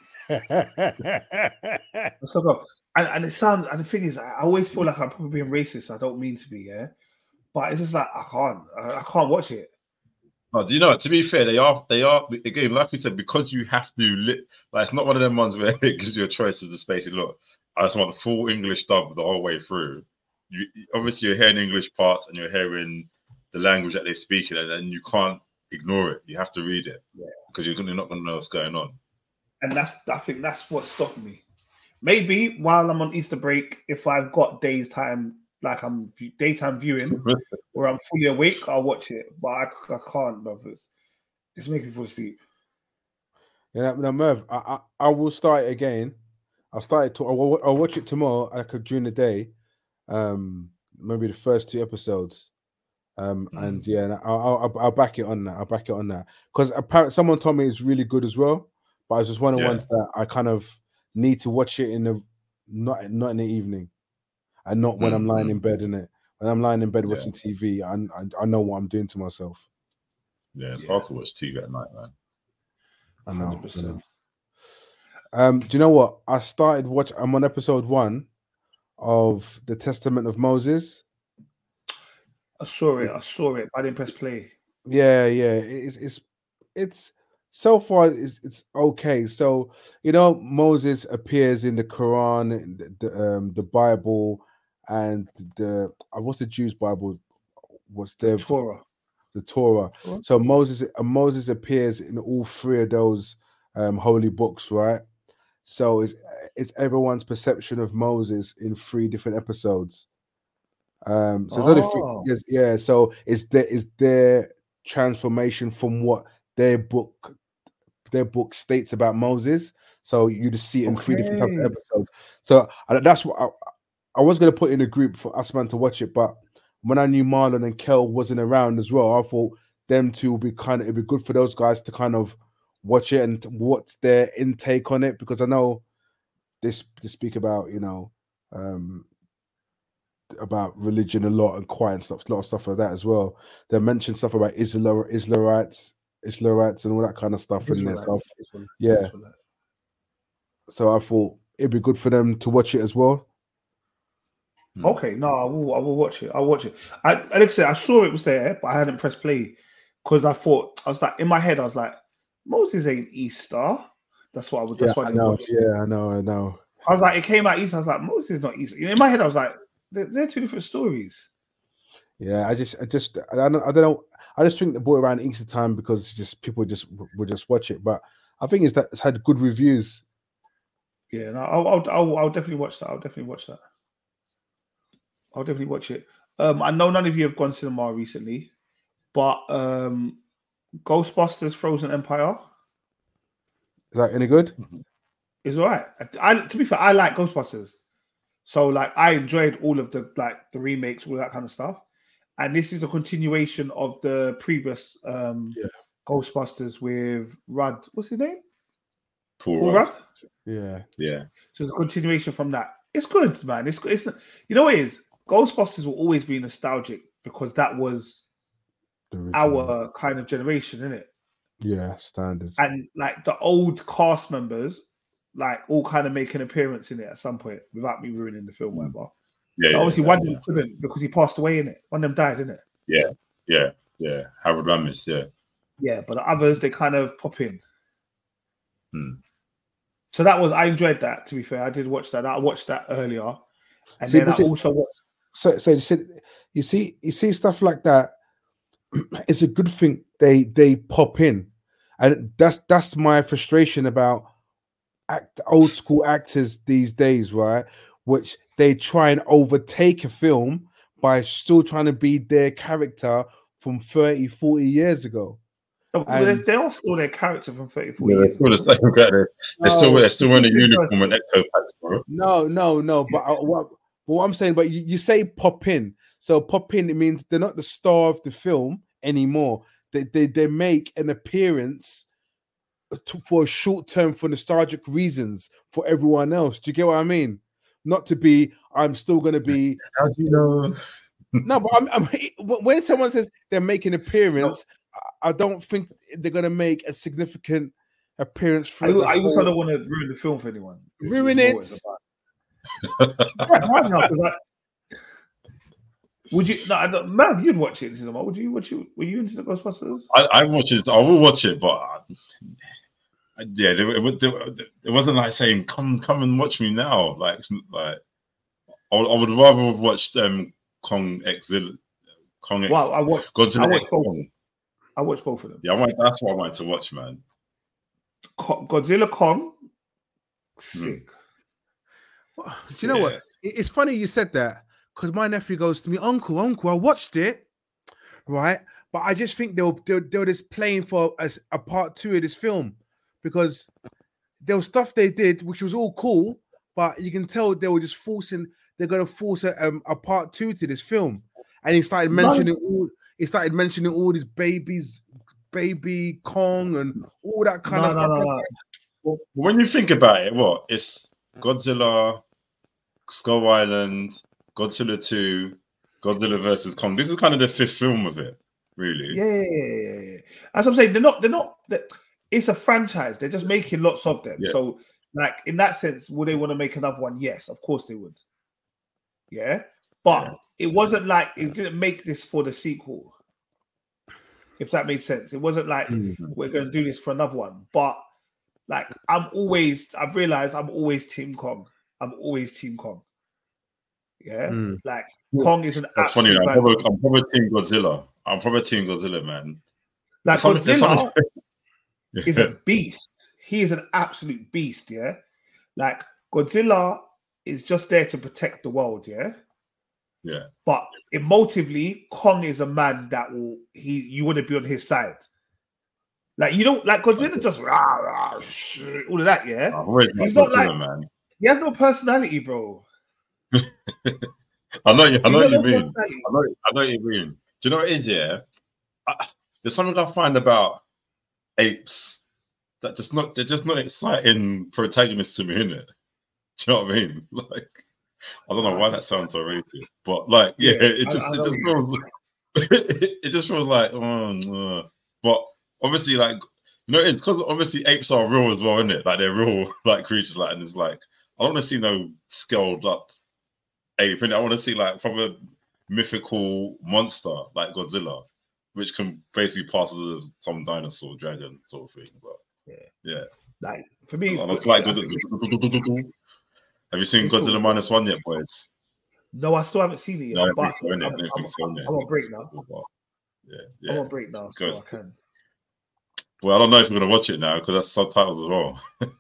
Let's look up. And it sounds. And the thing is, I always feel like I'm probably being racist. I don't mean to be, yeah. But it's just like I can't watch it. No, do you know? To be fair, they are again, like we said, because you have to. Like, it's not one of them ones where it gives you a choice of the space. Look, I just want full English dub the whole way through. You obviously you're hearing English parts and you're hearing the language that they speak in, and you can't ignore it. You have to read it because you're not going to know what's going on. And I think that's what stopped me. Maybe while I'm on Easter break, if I've got days time, like I'm daytime viewing, or I'm fully awake, I'll watch it. But I can't, brothers. It's making me fall asleep. Yeah, now Merv, I will start it again. I'll watch it tomorrow, like during the day. Maybe the first 2 episodes. And yeah, I'll back it on that. I'll back it on that because apparently someone told me it's really good as well. But it's just one of the ones that I kind of need to watch it not in the evening, and not when I'm lying in bed. Innit? When I'm lying in bed watching TV, I know what I'm doing to myself. Yeah, it's hard to watch TV at night, man. I know. 100%. Do you know what? I started watching. I'm on episode 1 of the Testament of Moses. I saw it. I didn't press play. Yeah. It's so far it's okay. So Moses appears in the Quran, the Bible, and the what's the Jews' Bible? What's their Torah? The Torah. So Moses appears in all 3 of those holy books, right? So it's everyone's perception of Moses in 3 different episodes. So it's only 3, yeah. So it's their transformation from what their book states about Moses. So you just see it in 3 different types of episodes. So that's what I was going to put in a group for us man to watch it, but when I knew Marlon and Kel wasn't around as well, I thought them two would be it'd be good for those guys to kind of watch it and what's their intake on it, because I know they speak about about religion a lot and quiet stuff, a lot of stuff like that as well. They mentioned stuff about Israelites and all that kind of stuff in there. So yeah. So I thought it'd be good for them to watch it as well. Okay, no, I will watch it. I'll watch it. Like I said, I saw it was there, but I hadn't pressed play because I was like, in my head, I was like, Moses ain't Easter. That's what I was. That's why I didn't watch it. Yeah, I know. I was like, it came out Easter. I was like, Moses is not Easter. In my head, I was like, they're 2 different stories. Yeah, I don't know. I just think they brought around Easter time because people will just watch it. But I think it's had good reviews. Yeah, no, I'll definitely watch that. I'll definitely watch it. I know none of you have gone cinema recently, but Ghostbusters: Frozen Empire. Is that any good? It's all right. To be fair, I like Ghostbusters, so like I enjoyed all of the remakes, all that kind of stuff. And this is the continuation of the previous Ghostbusters with Rudd. What's his name? Paul Rudd. Yeah. So it's a continuation from that. It's good, man. It's you know what it is. Ghostbusters will always be nostalgic because that was our kind of generation, isn't it? Yeah, standard. And like the old cast members, like all kind of make an appearance in it at some point without me ruining the film, whatever. Yeah. Obviously, one of them couldn't because he passed away in it. One of them died, didn't it? Yeah. Harold Ramis, yeah. Yeah, but the others they kind of pop in. So I enjoyed that. To be fair, I did watch that. I watched that earlier, and then I also watched. So you see stuff like that. It's a good thing they pop in, and that's my frustration about old school actors these days, right? Which they try and overtake a film by still trying to be their character from 30, 40 years ago. They are still their character from 30, 40 years ago. They're still wearing a uniform and Ecto packs, bro. No. But what I'm saying, but you say pop in. So pop in, it means they're not the star of the film anymore. They make an appearance for a short term for nostalgic reasons for everyone else. Do you get what I mean? Not to be, I'm still going to be. How do you know? No, but when someone says they're making an appearance, I don't think they're going to make a significant appearance. I also don't want to ruin the film for anyone. Ruin it. Why not? Would you? No, Mav, you'd watch it in cinema. Would you? Were you into the Ghostbusters? I watch it. I will watch it, but yeah, it wasn't like saying come and watch me now. Like I would rather have watched Kong X. Wow, I watched Godzilla. I watched both of them. Yeah, that's what I wanted to watch, man. Godzilla Kong, sick. Well, do you know what? It's funny you said that because my nephew goes to me, Uncle, I watched it, right? But I just think they were just playing for a part 2 of this film because there was stuff they did which was all cool, but you can tell they were just they're going to force a part 2 to this film, and he started mentioning all these babies, baby Kong, and all that kind of stuff. No. Well, when you think about it, it's Godzilla, Skull Island, Godzilla 2, Godzilla versus Kong. This is kind of the 5th film of it, really. Yeah. As I'm saying, they're not. it's a franchise. They're just making lots of them. Yeah. So, like in that sense, would they want to make another one? Yes, of course they would. Yeah, but it wasn't like it didn't make this for the sequel. If that made sense, it wasn't like we're going to do this for another one. But like, I've realized I'm always Team Kong. I'm always Team Kong. Yeah, like Kong is an That's funny. absolute. I'm probably Team Godzilla. I'm probably Team Godzilla, man. Like Godzilla is a beast. He is an absolute beast. Yeah, like Godzilla is just there to protect the world. Yeah. Yeah. But emotively, Kong is a man that you want to be on his side. Like you don't like Godzilla just rah, rah, all of that, yeah. He's not like man. He has no personality, bro. I know what you mean. I know what you mean. Do you know what it is? Yeah, there's something I find about apes that they're just not exciting protagonists to me, innit? Do you know what I mean? Like, I don't know why that sounds so racist, but like, it just feels like, but obviously, like, you know, it's because obviously apes are real as well, isn't it? Like they're real, like creatures, like, and it's like I don't want to see no scaled up ape, and I want to see like from a mythical monster like Godzilla, which can basically pass as some dinosaur dragon sort of thing. But yeah, like for me, it's like. Have you seen Godzilla -1 yet, boys? No, I still haven't seen it yet. No, but I'm on break now. Yeah. I'm on break now, so I can. Well, I don't know if we're gonna watch it now because that's subtitles as well.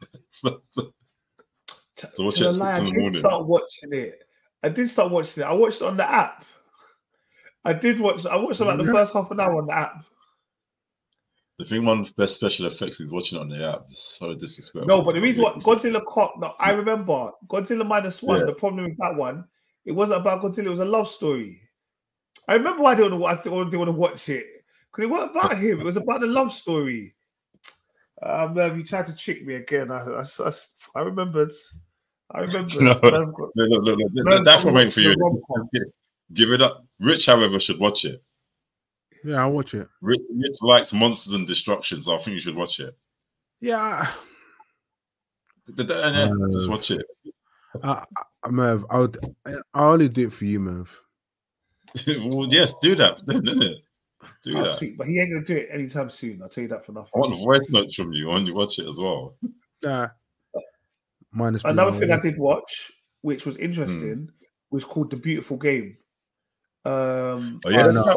So watch it I did start watching it. I watched it on the app. I watched about the first half an hour on the app. The thing, one best special effects is watching it on the app. It's so disrespectful. No, but the reason why Godzilla Kong, no, I remember Godzilla -1. The problem with that one, it wasn't about Godzilla. It was a love story. I remember why I didn't want to watch it because it wasn't about him. It was about the love story. Merv, you tried to trick me again. I remembered. Look, that's what I'm waiting for you. Give it up. Rich, however, should watch it. Yeah, I'll watch it. Rich likes monsters and destruction, so I think you should watch it. Yeah. Just watch it. Merv, I'll only do it for you, Merv. Well, yes, do that. Do that. Sweet, but he ain't gonna do it anytime soon. I'll tell you that for nothing. I want voice notes from you when you watch it as well. Another thing I did watch, which was interesting, was called The Beautiful Game. It's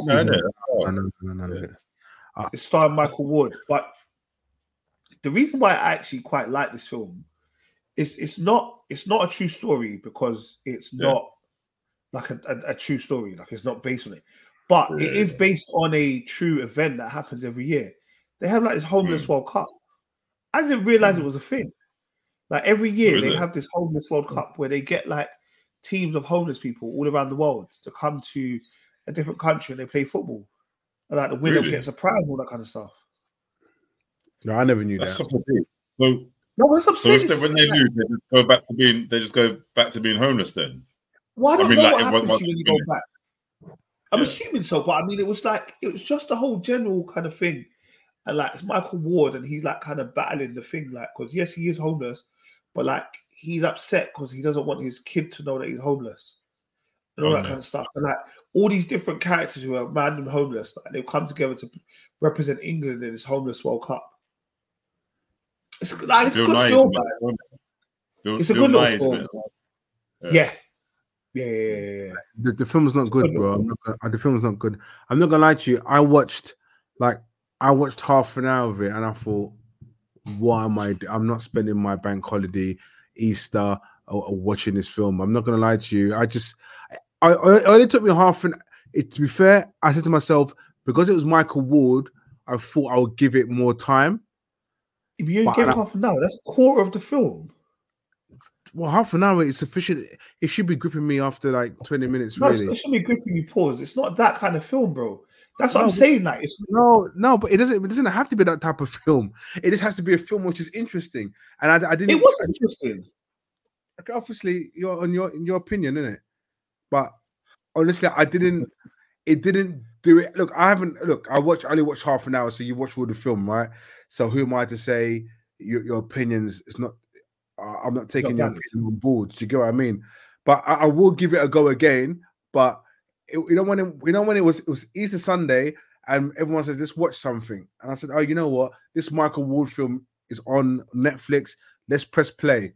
starring Michael Ward. But the reason why I actually quite like this film is it's not a true story because it's not like a true story, like it's not based on it. But it is based on a true event that happens every year. They have like this homeless World Cup. I didn't realize it was a thing. Like every year they have this homeless World Cup where they get like teams of homeless people all around the world to come to a different country and they play football. And like the winner gets a prize, all that kind of stuff. No, I never knew that. No, that's upsetting. So when they lose, they just go back to being homeless then. Well, I don't know what happens to you when you go back. I'm assuming so, but I mean, it was just a whole general kind of thing. And like, it's Michael Ward, and he's like kind of battling the thing, like, because yes, he is homeless, but like, he's upset because he doesn't want his kid to know that he's homeless and all that kind of stuff. And like, all these different characters who are random homeless, like, they've come together to represent England in this homeless World Cup. It's a good film, man. It's a good little film. Yeah. The film's not good, bro. The film's not good. I'm not gonna lie to you. I watched half an hour of it, and I thought, "What am I? I'm not spending my bank holiday, Easter, or watching this film." I'm not gonna lie to you. It only took me to be fair, I said to myself, because it was Michael Ward, I thought I would give it more time. If you give it half an hour, that's a quarter of the film. Well, half an hour is sufficient. It should be gripping me after like 20 minutes. No, really, it should be gripping you. Pause. It's not that kind of film, bro. That's what I'm saying. Like, it's no, but it doesn't have to be that type of film. It just has to be a film which is interesting. And I didn't. It was interesting. Okay, obviously, you're in your opinion, isn't it? But honestly, it didn't do it. Look, I haven't. Look, I only watched half an hour, so you watched all the film, right? So who am I to say your opinions? It's not. I'm not taking your opinion on board. Do you get what I mean? But I will give it a go again. But when it was Easter Sunday, and everyone says, let's watch something, and I said, oh, you know what? This Michael Ward film is on Netflix. Let's press play.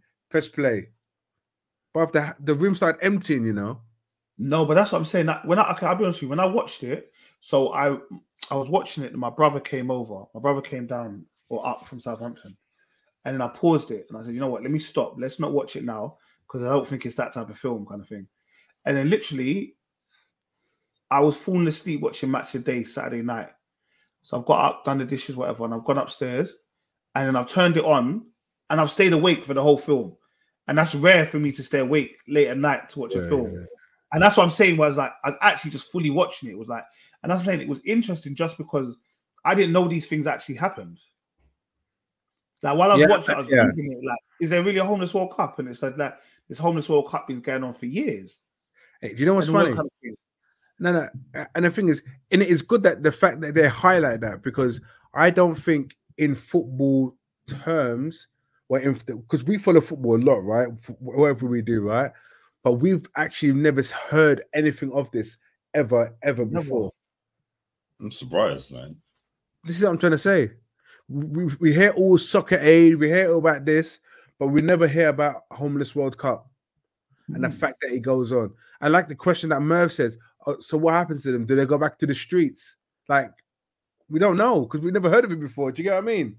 But the room started emptying, you know. No, but that's what I'm saying. That I'll be honest with you. When I watched it, so I was watching it, and my brother came over. My brother came down or up from Southampton, and then I paused it, and I said, you know what? Let me stop. Let's not watch it now because I don't think it's that type of film, kind of thing. And then literally, I was falling asleep watching Match of the Day Saturday night. So I've got up, done the dishes, whatever, and I've gone upstairs, and then I've turned it on, and I've stayed awake for the whole film. And that's rare for me to stay awake late at night to watch a film. Yeah. And that's what I'm saying, was like, I was actually just fully watching it. It was like, and that's what I'm saying, it was interesting just because I didn't know these things actually happened. Like, while I was watching it, I was thinking, like, is there really a Homeless World Cup? And it's like this Homeless World Cup is going on for years. Hey, do you know what's funny? No. And the thing is, and it is good that the fact that they highlight that, because I don't think in football terms, because we follow football a lot, right? Whatever we do, right? But we've actually never heard anything of this ever before. I'm surprised, man. This is what I'm trying to say. We hear all soccer aid, we hear all about this, but we never hear about Homeless World Cup and the fact that it goes on. I like the question that Merv says. Oh, so what happens to them? Do they go back to the streets? Like, we don't know because we never heard of it before. Do you get what I mean?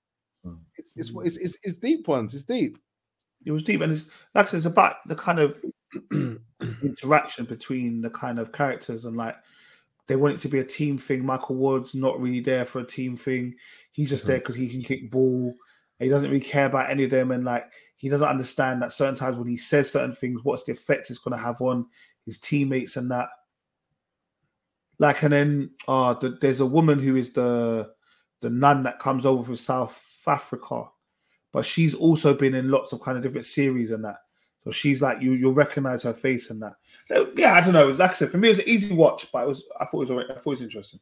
It's deep ones. It's deep. It was deep, and it's like I said, it's about the kind of interaction between the kind of characters, and like they want it to be a team thing. Michael Ward's not really there for a team thing. He's just there because he can kick ball. He doesn't really care about any of them, and like he doesn't understand that certain times when he says certain things, what's the effect it's going to have on his teammates and that. Like, and then there's a woman who is the nun that comes over from South Africa, but she's also been in lots of kind of different series and that. So she's like, you'll recognize her face and that. So, yeah, I don't know. It was, like I said, for me, it was an easy watch, but I thought it was interesting.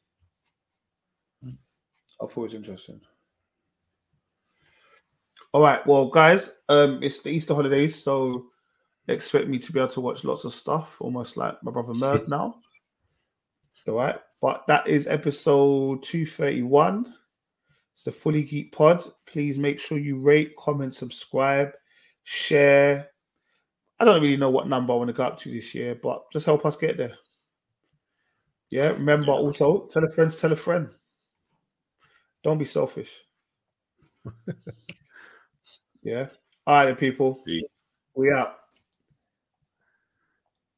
All right, well, guys, it's the Easter holidays, so expect me to be able to watch lots of stuff, almost like my brother Merv now. All right, but that is episode 231. It's the Fully Geek Pod. Please make sure you rate, comment, subscribe, share. I don't really know what number I want to go up to this year, but just help us get there. Yeah, remember also, tell a friend. Don't be selfish. Yeah. All right, people. We out.